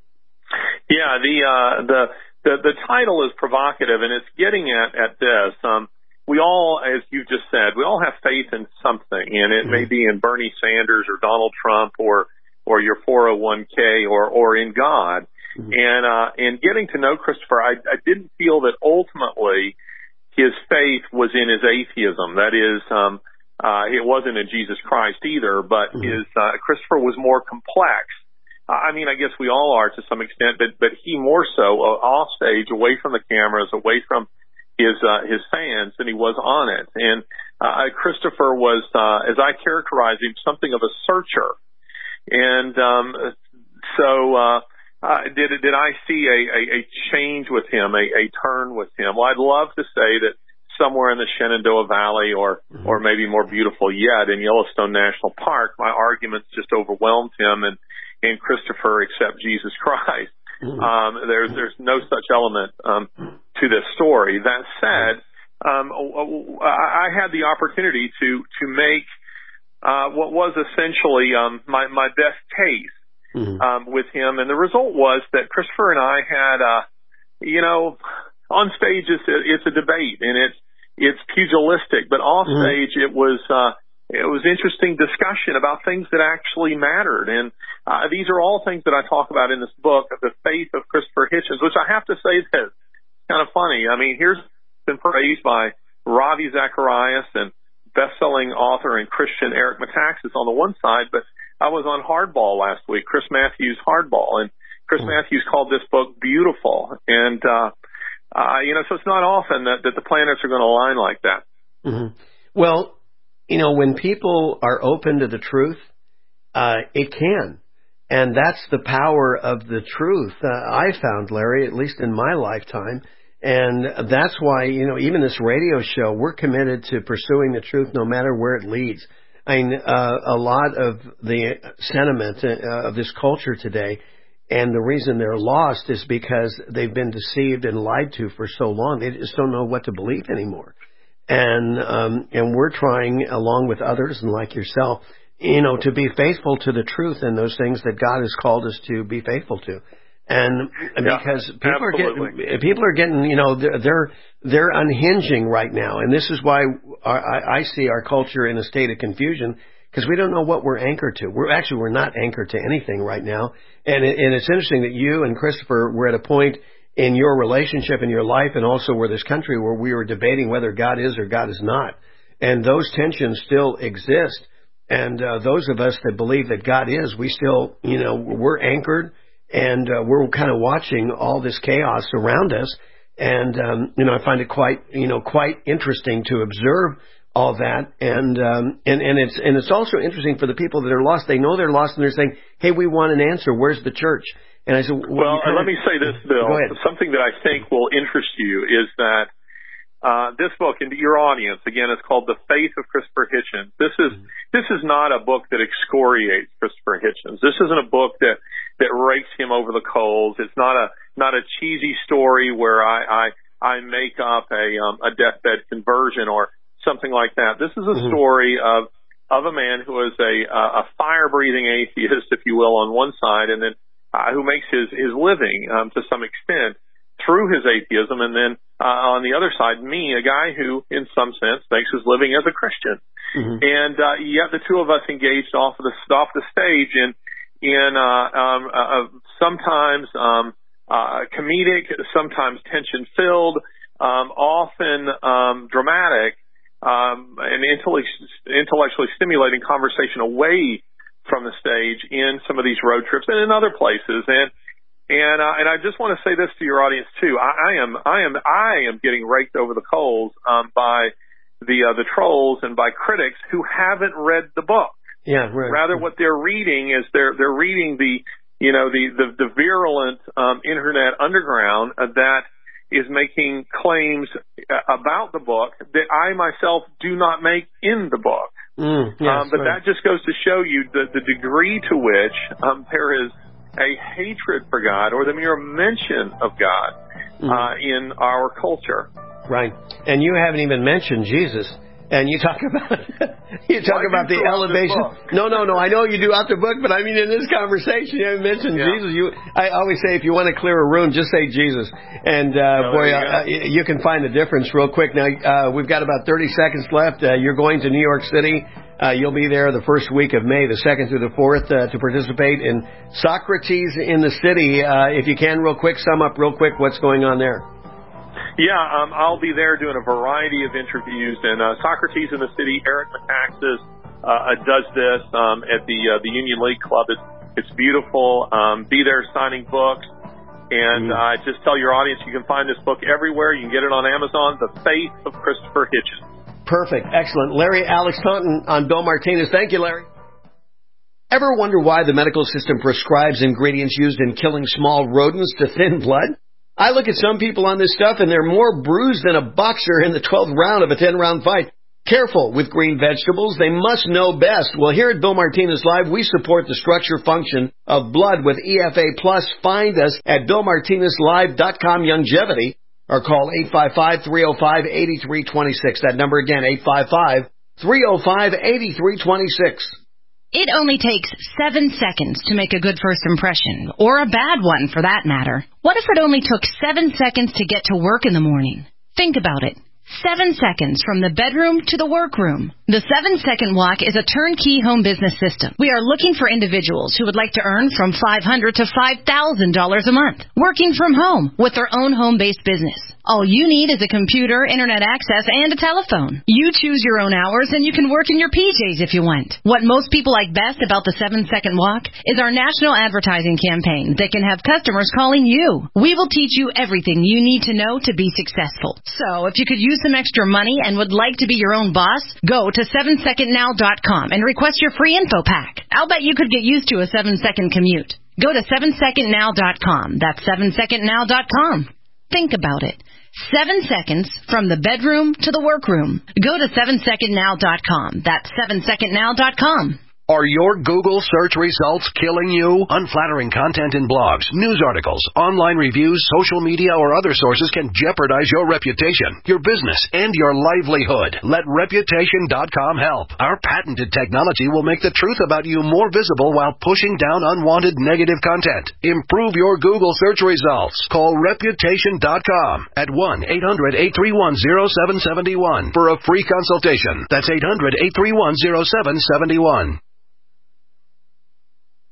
Yeah, the uh, the the the title is provocative, and it's getting at at this. Um, we all, as you just said, we all have faith in something, and it mm-hmm. may be in Bernie Sanders or Donald Trump or or your four oh one k or or in God. Mm-hmm. And uh, in getting to know Christopher, I, I didn't feel that ultimately his faith was in his atheism. That is, um, uh, it wasn't in Jesus Christ either, but mm-hmm. his uh, Christopher was more complex. I mean, I guess we all are to some extent, but but he more so uh, off stage, away from the cameras, away from his uh, his fans, than he was on it. And uh, Christopher was, uh, as I characterize him, something of a searcher. And um, so, uh, uh, did did I see a, a, a change with him, a, a turn with him? Well, I'd love to say that somewhere in the Shenandoah Valley, or mm-hmm. or maybe more beautiful yet, in Yellowstone National Park, my arguments just overwhelmed him, and and Christopher accept Jesus Christ. Mm-hmm. Um, there's there's no such element um, to this story. That said, um, I had the opportunity to to make uh, what was essentially um, my my best case mm-hmm. um, with him, and the result was that Christopher and I had, uh, you know, on stage it's a, it's a debate, and it's it's pugilistic, but off stage mm-hmm. it was. Uh, It was interesting discussion about things that actually mattered. And uh, these are all things that I talk about in this book, the faith of Christopher Hitchens, which I have to say is kind of funny. I mean, here's been praised by Ravi Zacharias and best-selling author and Christian Eric Metaxas on the one side, but I was on Hardball last week, Chris Matthews' Hardball, and Chris mm-hmm. Matthews called this book beautiful. And, uh, uh, you know, so it's not often that, that the planets are going to align like that. Mm-hmm. Well, you know, when people are open to the truth, uh, it can. And that's the power of the truth, uh, I found, Larry, at least in my lifetime. And that's why, you know, even this radio show, we're committed to pursuing the truth no matter where it leads. I mean, uh, a lot of the sentiment uh, of this culture today, and the reason they're lost is because they've been deceived and lied to for so long. They just don't know what to believe anymore. And um, and we're trying, along with others and like yourself, you know, to be faithful to the truth and those things that God has called us to be faithful to. And yeah, because people absolutely. are getting, people are getting, you know, they're they're, they're unhinging right now, and this is why our, I, I see our culture in a state of confusion, because we don't know what we're anchored to. We're actually we're not anchored to anything right now, and it, and it's interesting that you and Christopher were at a point in your relationship, in your life, and also where this country, where we were debating whether God is or God is not. and those tensions still exist. And uh, those of us that believe that God is, we still, you know, we're anchored, and uh, we're kind of watching all this chaos around us. And um, you know, I find it quite, you know, quite interesting to observe all that. And um, and and it's and it's also interesting for the people that are lost. They know they're lost, and they're saying, "Hey, we want an answer. Where's the church?" And I said, "Well, well uh, let me say this, Bill. Go ahead. Something that I think will interest you is that uh, this book, and your audience, again, is called The Faith of Christopher Hitchens. This is this is not a book that excoriates Christopher Hitchens. This isn't a book that that rakes him over the coals. It's not a not a cheesy story where I I, I make up a um, a deathbed conversion or something like that. This is a mm-hmm. story of of a man who is a a fire breathing atheist, if you will, on one side, and then Uh, who makes his, his living um, to some extent through his atheism, and then uh, on the other side, me, a guy who, in some sense, makes his living as a Christian. Mm-hmm. And uh, yet the two of us engaged off of the off the stage in in uh, um, uh, sometimes um, uh, comedic, sometimes tension filled, um, often um, dramatic, um, and intellectually stimulating conversation away from the stage in some of these road trips and in other places. And, and, uh, and I just want to say this to your audience too. I, I am, I am, I am getting raked over the coals, um, by the, uh, the trolls and by critics who haven't read the book. Yeah, right. Rather what they're reading is they're, they're reading the, you know, the, the, the virulent, um, internet underground uh, that is making claims about the book that I myself do not make in the book. Mm, yes, um, but right. that just goes to show you the, the degree to which um, there is a hatred for God or the mere mention of God mm. uh, in our culture. Right. And you haven't even mentioned Jesus. And you talk about you talk well, about the elevation. No, no, no. I know you do out the book, but I mean in this conversation you haven't mentioned yeah. Jesus. You, I always say if you want to clear a room, just say Jesus. And uh, no, boy, you, uh, you can find the difference real quick. Now uh, we've got about thirty seconds left. Uh, you're going to New York City. Uh, you'll be there the first week of May, the second through the fourth, uh, to participate in Socrates in the City. Uh, if you can, real quick, sum up real quick what's going on there. Yeah, um, I'll be there doing a variety of interviews, and uh, Socrates in the City, Eric Metaxas uh, does this um, at the uh, the Union League Club. It's, it's beautiful. Um, be there signing books, and mm. uh, just tell your audience you can find this book everywhere. You can get it on Amazon, The Faith of Christopher Hitchens. Perfect. Excellent. Larry Alex Taunton on Bill Martinez. Thank you, Larry. Ever wonder why the medical system prescribes ingredients used in killing small rodents to thin blood? I look at some people on this stuff, and they're more bruised than a boxer in the twelfth round of a ten-round fight. Careful with green vegetables. They must know best. Well, here at Bill Martinez Live, we support the structure function of blood with E F A Plus. Find us at bill martinez live dot com Longevity, or call eight five five, three oh five, eight three two six. That number again, eight five five, three oh five, eight three two six. It only takes seven seconds to make a good first impression, or a bad one for that matter. What if it only took seven seconds to get to work in the morning? Think about it. Seven seconds from the bedroom to the workroom. The Seven Second Walk is a turnkey home business system. We are looking for individuals who would like to earn from five hundred dollars to five thousand dollars a month, working from home with their own home-based business. All you need is a computer, internet access, and a telephone. You choose your own hours, and you can work in your P Js if you want. What most people like best about the Seven Second Walk is our national advertising campaign that can have customers calling you. We will teach you everything you need to know to be successful. So if you could use some extra money and would like to be your own boss, go to seven second now dot com and request your free info pack. I'll bet you could get used to a seven-second commute. Go to seven second now dot com. That's seven second now dot com. Think about it. Seven seconds from the bedroom to the workroom. Go to seven second now dot com. That's seven second now dot com. Are your Google search results killing you? Unflattering content in blogs, news articles, online reviews, social media, or other sources can jeopardize your reputation, your business, and your livelihood. Let reputation dot com help. Our patented technology will make the truth about you more visible while pushing down unwanted negative content. Improve your Google search results. Call reputation dot com at one eight hundred, eight three one, oh seven seven one for a free consultation. That's eight hundred, eight three one, oh seven seven one.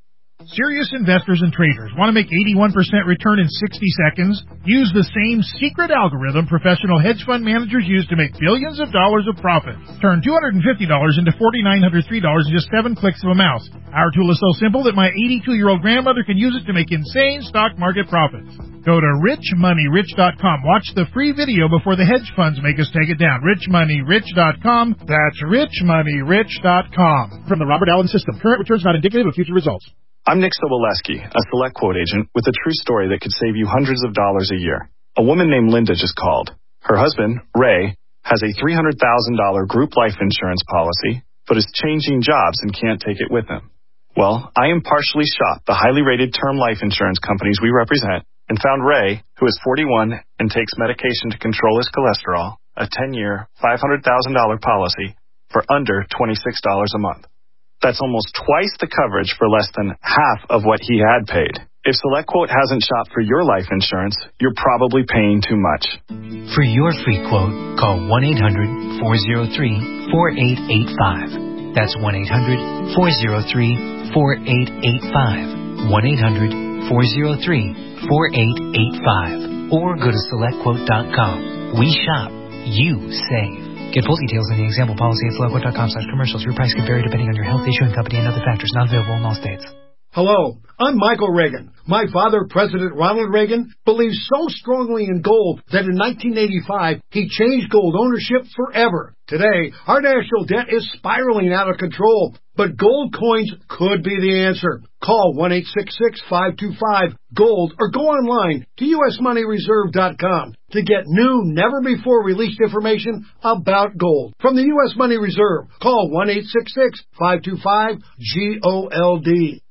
Serious investors and traders want to make eighty-one percent return in sixty seconds? Use the same secret algorithm professional hedge fund managers use to make billions of dollars of profit. Turn two hundred fifty dollars into four thousand nine hundred three dollars in just seven clicks of a mouse. Our tool is so simple that my eighty-two-year-old grandmother can use it to make insane stock market profits. Go to rich money rich dot com. Watch the free video before the hedge funds make us take it down. rich money rich dot com. That's rich money rich dot com. From the Robert Allen System. Current returns not indicative of future results. I'm Nick Soboleski, a Select Quote agent with a true story that could save you hundreds of dollars a year. A woman named Linda just called. Her husband, Ray, has a three hundred thousand dollars group life insurance policy, but is changing jobs and can't take it with him. Well, I impartially shopped the highly rated term life insurance companies we represent and found Ray, who is forty-one and takes medication to control his cholesterol, a ten-year, five hundred thousand dollars policy for under twenty-six dollars a month. That's almost twice the coverage for less than half of what he had paid. If SelectQuote hasn't shopped for your life insurance, you're probably paying too much. For your free quote, call one eight hundred four oh three four eight eight five. That's one eight hundred four oh three four eight eight five. one eight hundred four oh three four eight eight five. Or go to select quote dot com. We shop, you save. Get full details in the example policy at select quote dot com slash commercials. Your price could vary depending on your health, issuing company, and other factors. Not available in all states. Hello, I'm Michael Reagan. My father, President Ronald Reagan, believes so strongly in gold that in nineteen eighty-five, he changed gold ownership forever. Today, our national debt is spiraling out of control, but gold coins could be the answer. Call one eight six six five two five gold or go online to U S money reserve dot com to get new, never-before-released information about gold. From the U S Money Reserve, call one eight six six five two five gold.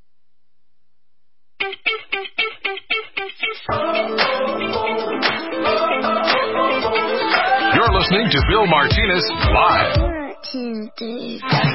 You're listening to Bill Martinez Live. One, two, three,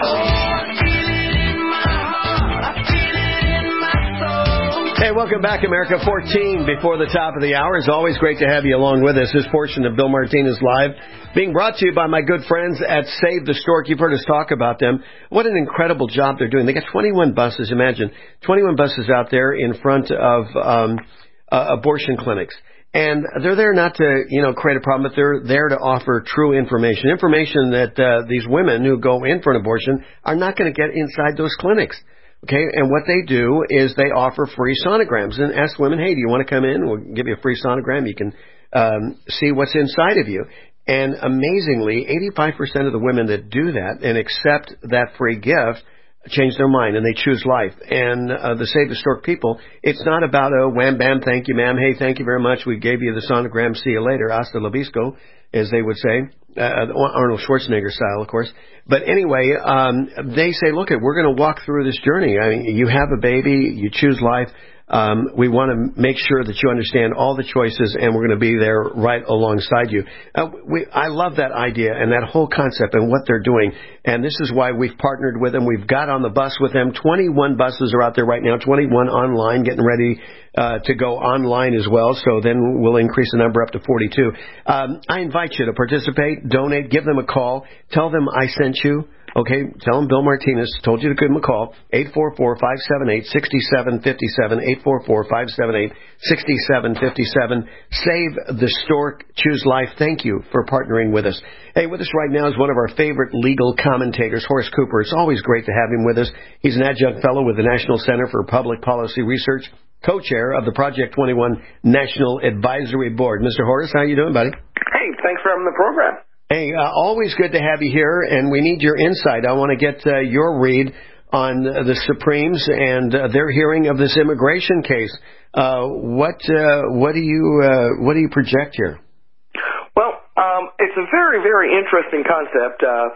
Hey, welcome back, America. fourteen before the top of the hour. It's always great to have you along with us. This portion of Bill Martinez Live being brought to you by my good friends at Save the Stork. You've heard us talk about them. What an incredible job they're doing. They got twenty-one buses. Imagine, twenty-one buses out there in front of um, uh, abortion clinics. And they're there not to, you know, create a problem, but they're there to offer true information, information that uh, these women who go in for an abortion are not going to get inside those clinics. Okay, and what they do is they offer free sonograms and ask women, hey, do you want to come in? We'll give you a free sonogram. You can um, see what's inside of you. And amazingly, eighty-five percent of the women that do that and accept that free gift change their mind, and they choose life. And uh, the Save the Stork people, it's not about a wham, bam, thank you, ma'am, hey, thank you very much, we gave you the sonogram, see you later, hasta la visco, as they would say, uh, Arnold Schwarzenegger style, of course. But anyway, um, they say, look, we're going to walk through this journey. I mean, you have a baby, you choose life. Um, we want to make sure that you understand all the choices, and we're going to be there right alongside you. Uh, we, I love that idea and that whole concept and what they're doing, and this is why we've partnered with them. We've got on the bus with them. twenty-one buses are out there right now, twenty-one online, getting ready uh, to go online as well, so then we'll increase the number up to forty-two. Um, I invite you to participate, donate, give them a call, tell them I sent you. Okay, tell them Bill Martinez told you to give him a call, eight four four, five seven eight, six seven five seven, eight four four, five seven eight, six seven five seven. Save the Stork, choose life. Thank you for partnering with us. Hey, with us right now is one of our favorite legal commentators, Horace Cooper. It's always great to have him with us. He's an adjunct fellow with the National Center for Public Policy Research, co-chair of the Project twenty-one National Advisory Board. Mister Horace, how you doing, buddy? Hey, thanks for having the program. Hey, uh, always good to have you here, and we need your insight. I want to get uh, your read on uh, the Supremes and uh, their hearing of this immigration case. Uh, what uh, what do you uh, what do you project here? Well, um, it's a very very interesting concept. Uh,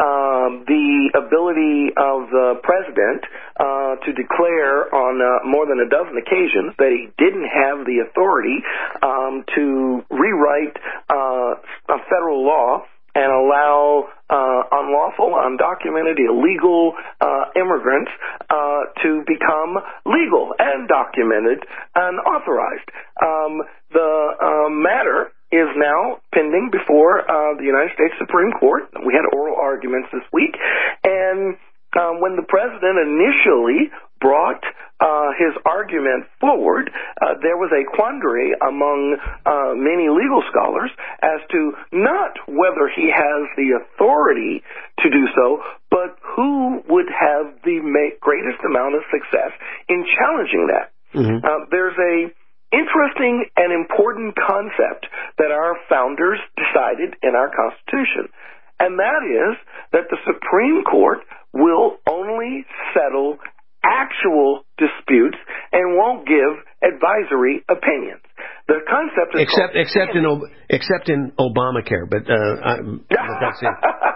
um, the ability of the president uh, to declare on uh, more than a dozen occasions that he didn't have the authority um, to rewrite uh, a federal law and allow uh, unlawful, undocumented, illegal uh, immigrants uh, to become legal and documented and authorized. Um, the uh, matter is now pending before uh, the United States Supreme Court. We had oral arguments this week, and um, when the president initially brought uh, his argument forward, uh, there was a quandary among uh, many legal scholars as to not whether he has the authority to do so, but who would have the ma- greatest amount of success in challenging that. Mm-hmm. Uh, there's a interesting and important concept that our founders decided in our Constitution, and that is that the Supreme Court will only settle actual disputes and won't give advisory opinions. The concept is except except in except in Obamacare, but, uh, I, but that's it.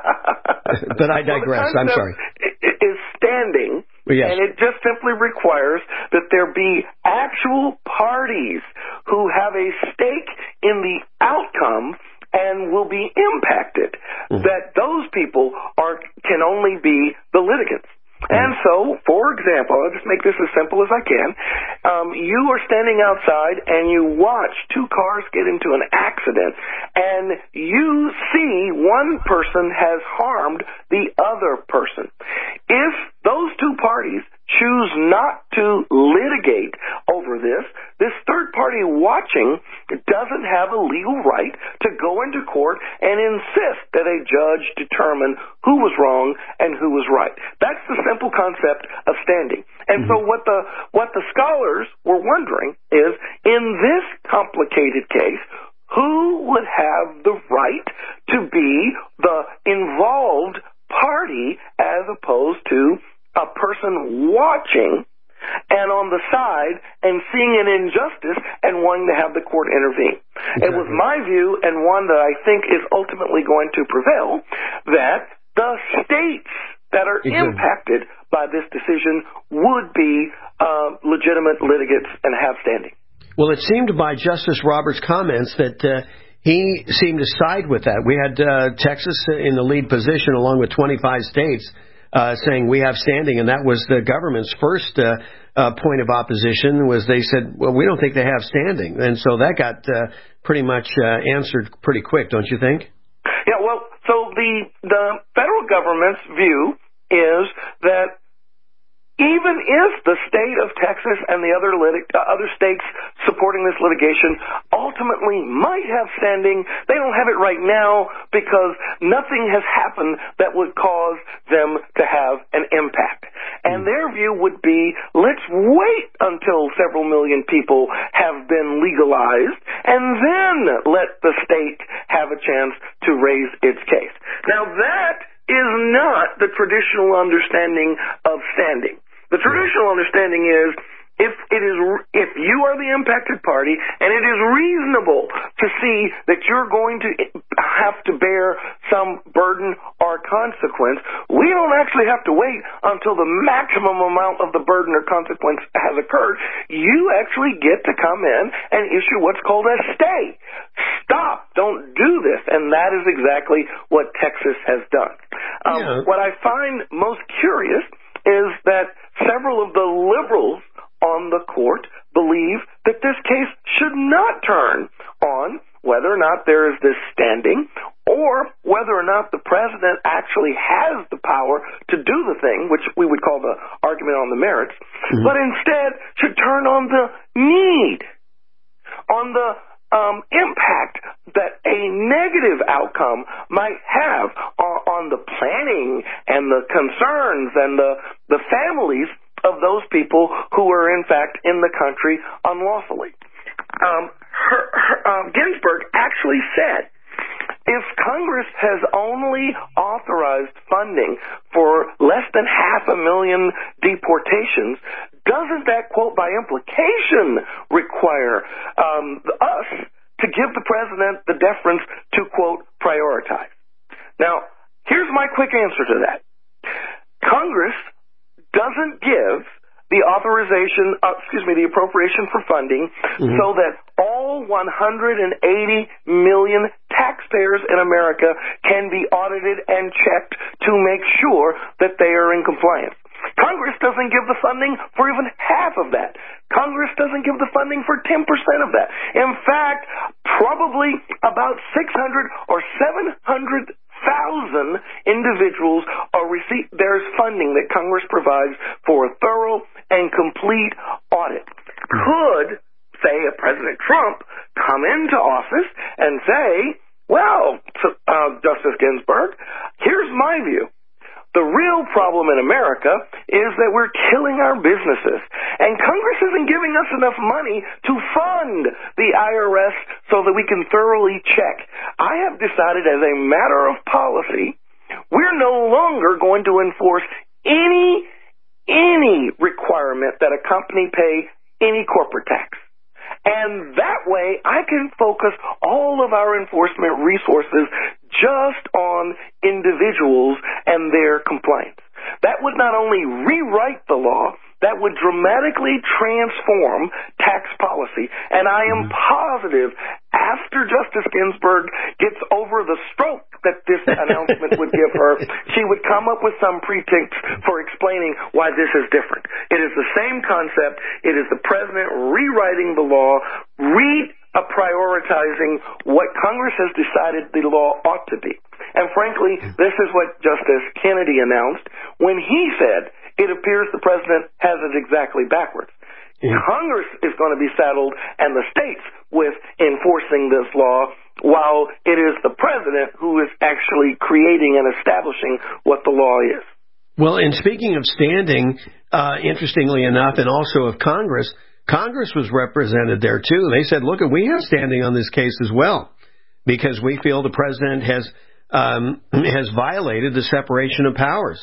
But I digress. Well, I'm sorry. Is standing, yes. And it just simply requires that there be actual parties who have a stake in the outcome and will be impacted. Mm-hmm. That those people are can only be the litigants. And so, for example, I'll just make this as simple as I can. Um, you are standing outside and you watch two cars get into an accident, and you see one person has harmed the other person. If those two parties choose not to litigate over this, this third party watching doesn't have a legal right to go into court and insist that a judge determine who was wrong and who was right. That's the simple concept of standing. And mm-hmm. so what the what the scholars were wondering is, in this complicated case, who would have the right to be the involved party as opposed to a person watching and on the side and seeing an injustice and wanting to have the court intervene. Exactly. It was my view, and one that I think is ultimately going to prevail, that the states that are exactly. impacted by this decision would be uh, legitimate litigants and have standing. Well, it seemed by Justice Roberts' comments that uh, he seemed to side with that. We had uh, Texas in the lead position along with twenty-five states Uh, saying we have standing, and that was the government's first uh, uh, point of opposition, was they said, well, we don't think they have standing. And so that got uh, pretty much uh, answered pretty quick, don't you think? Yeah, well, so the the federal government's view is that even if the state of Texas and the other lit- uh, other states supporting this litigation ultimately might have standing, they don't have it right now because nothing has happened that would cause them to have an impact. And their view would be, let's wait until several million people have been legalized and then let the state have a chance to raise its case. Now that is not the traditional understanding of standing. The traditional understanding is if it is if you are the impacted party and it is reasonable to see that you're going to have to bear some burden or consequence, we don't actually have to wait until the maximum amount of the burden or consequence has occurred. You actually get to come in and issue what's called a stay. Stop. Don't do this. And that is exactly what Texas has done. Um, yeah. What I find most curious is that several of the liberals on the court believe that this case should not turn on whether or not there is this standing or whether or not the president actually has the power to do the thing, which we would call the argument on the merits, mm-hmm. but instead should turn on the need, on the um, impact that a negative outcome might have on, on the planning and the concerns and the, the families of those people who are, in fact, in the country unlawfully. Um, her, her, um, Ginsburg actually said, if Congress has only authorized funding for less than half a million deportations, doesn't that, quote, by implication require um, us to give the president the deference to, quote, prioritize? Now, here's my quick answer to that. Congress doesn't give the authorization, uh, excuse me, the appropriation for funding mm-hmm. so that all one hundred eighty million taxpayers in America can be audited and checked to make sure that they are in compliance. Congress doesn't give the funding for even half of that. Congress doesn't give the funding for ten percent of that. In fact, probably about six hundred or seven hundred thousand individuals are receive there's funding that Congress provides for a thorough and complete audit. Could, say, a President Trump come into office and say, well, uh, Justice Ginsburg, here's my view. The real problem in America is that we're killing our businesses, and Congress isn't giving us enough money to fund the I R S so that we can thoroughly check. I have decided as a matter of policy, we're no longer going to enforce any, any requirement that a company pay any corporate tax. And that way, I can focus all of our enforcement resources just on individuals and their complaints. That would not only rewrite the law, that would dramatically transform tax policy. And I am positive after Justice Ginsburg gets over the stroke that this announcement would give her, she would come up with some pretext for explaining why this is different. It is the same concept. It is the president rewriting the law, re-prioritizing what Congress has decided the law ought to be. And frankly, this is what Justice Kennedy announced when he said, it appears the president has it exactly backwards. Yeah. Congress is going to be saddled and the states with enforcing this law, while it is the president who is actually creating and establishing what the law is. Well, and speaking of standing, uh, interestingly enough, and also of Congress, Congress was represented there too. They said, look, we have standing on this case as well, because we feel the president has um, has violated the separation of powers.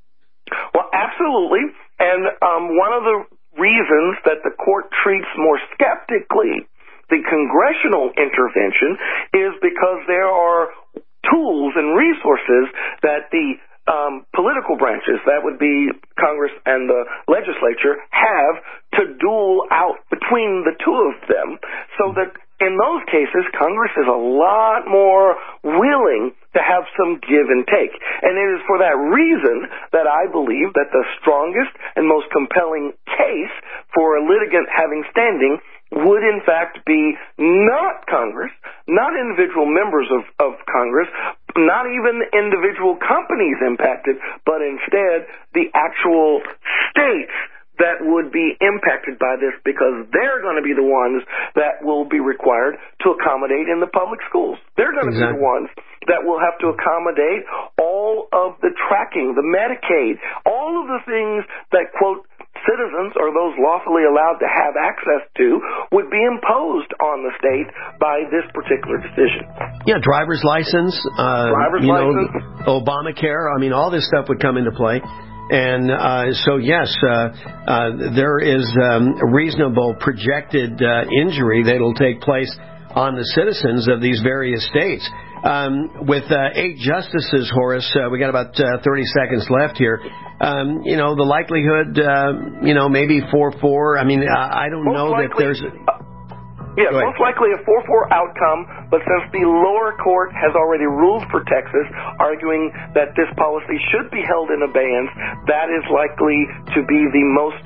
Well, absolutely. And um, one of the reasons that the court treats more skeptically the congressional intervention is because there are tools and resources that the um, political branches, that would be Congress and the legislature, have to duel out between the two of them, so that in those cases, Congress is a lot more willing to have some give and take. And it is for that reason that I believe that the strongest and most compelling case for a litigant having standing would in fact be not Congress, not individual members of, of Congress, not even individual companies impacted, but instead the actual states that would be impacted by this, because they're going to be the ones that will be required to accommodate in the public schools. They're going to exactly. be the ones that will have to accommodate all of the tracking, the Medicaid, all of the things that, quote, citizens or those lawfully allowed to have access to would be imposed on the state by this particular decision. Yeah, driver's license, uh, driver's you license. know, Obamacare. I mean, all this stuff would come into play. And uh, so, yes, uh, uh, there is um, a reasonable projected uh, injury that will take place on the citizens of these various states. Um, with uh, eight justices, Horace, uh, we got about uh, thirty seconds left here. Um, you know, the likelihood, uh, you know, maybe four four. I mean, I, I don't most know likely, that there's... Uh, yeah, most likely a four four outcome, but since the lower court has already ruled for Texas, arguing that this policy should be held in abeyance, that is likely to be the most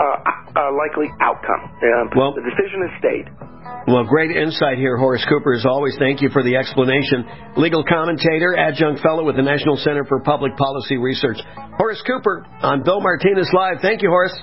uh, uh, likely outcome. Uh, well, the decision is stayed. Well, great insight here, Horace Cooper. As always, thank you for the explanation. Legal commentator, adjunct fellow with the National Center for Public Policy Research. Horace Cooper on Bill Martinez Live. Thank you, Horace.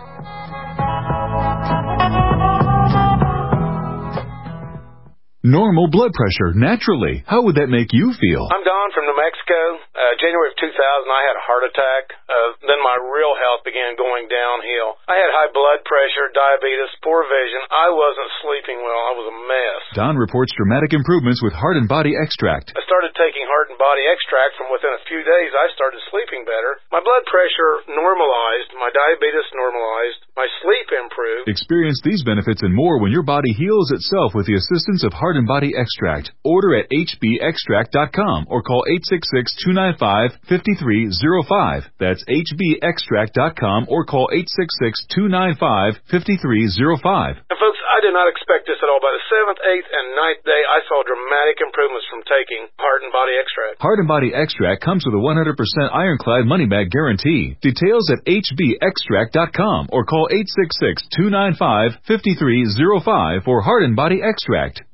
Normal blood pressure, naturally. How would that make you feel? I'm Don from New Mexico. Uh, January of two thousand, I had a heart attack. Uh, then my real health began going downhill. I had high blood pressure, diabetes, poor vision. I wasn't sleeping well. I was a mess. Don reports dramatic improvements with Heart and Body Extract. I started taking Heart and Body Extract. From within a few days, I started sleeping better. My blood pressure normalized. My diabetes normalized. My sleep improved. Experience these benefits and more when your body heals itself with the assistance of Heart and Body Extract. Order at H B extract dot com or call eight six six, two nine five, five three zero five. That's H B extract dot com or call eight six six, two nine five, five three zero five. And folks, I did not expect this at all. By the seventh, eighth, and ninth day, I saw dramatic improvements from taking Heart and Body Extract. Heart and Body Extract comes with a one hundred percent ironclad money-back guarantee. Details at H B extract dot com or call eight six six, two nine five, five three zero five for Heart and Body Extract.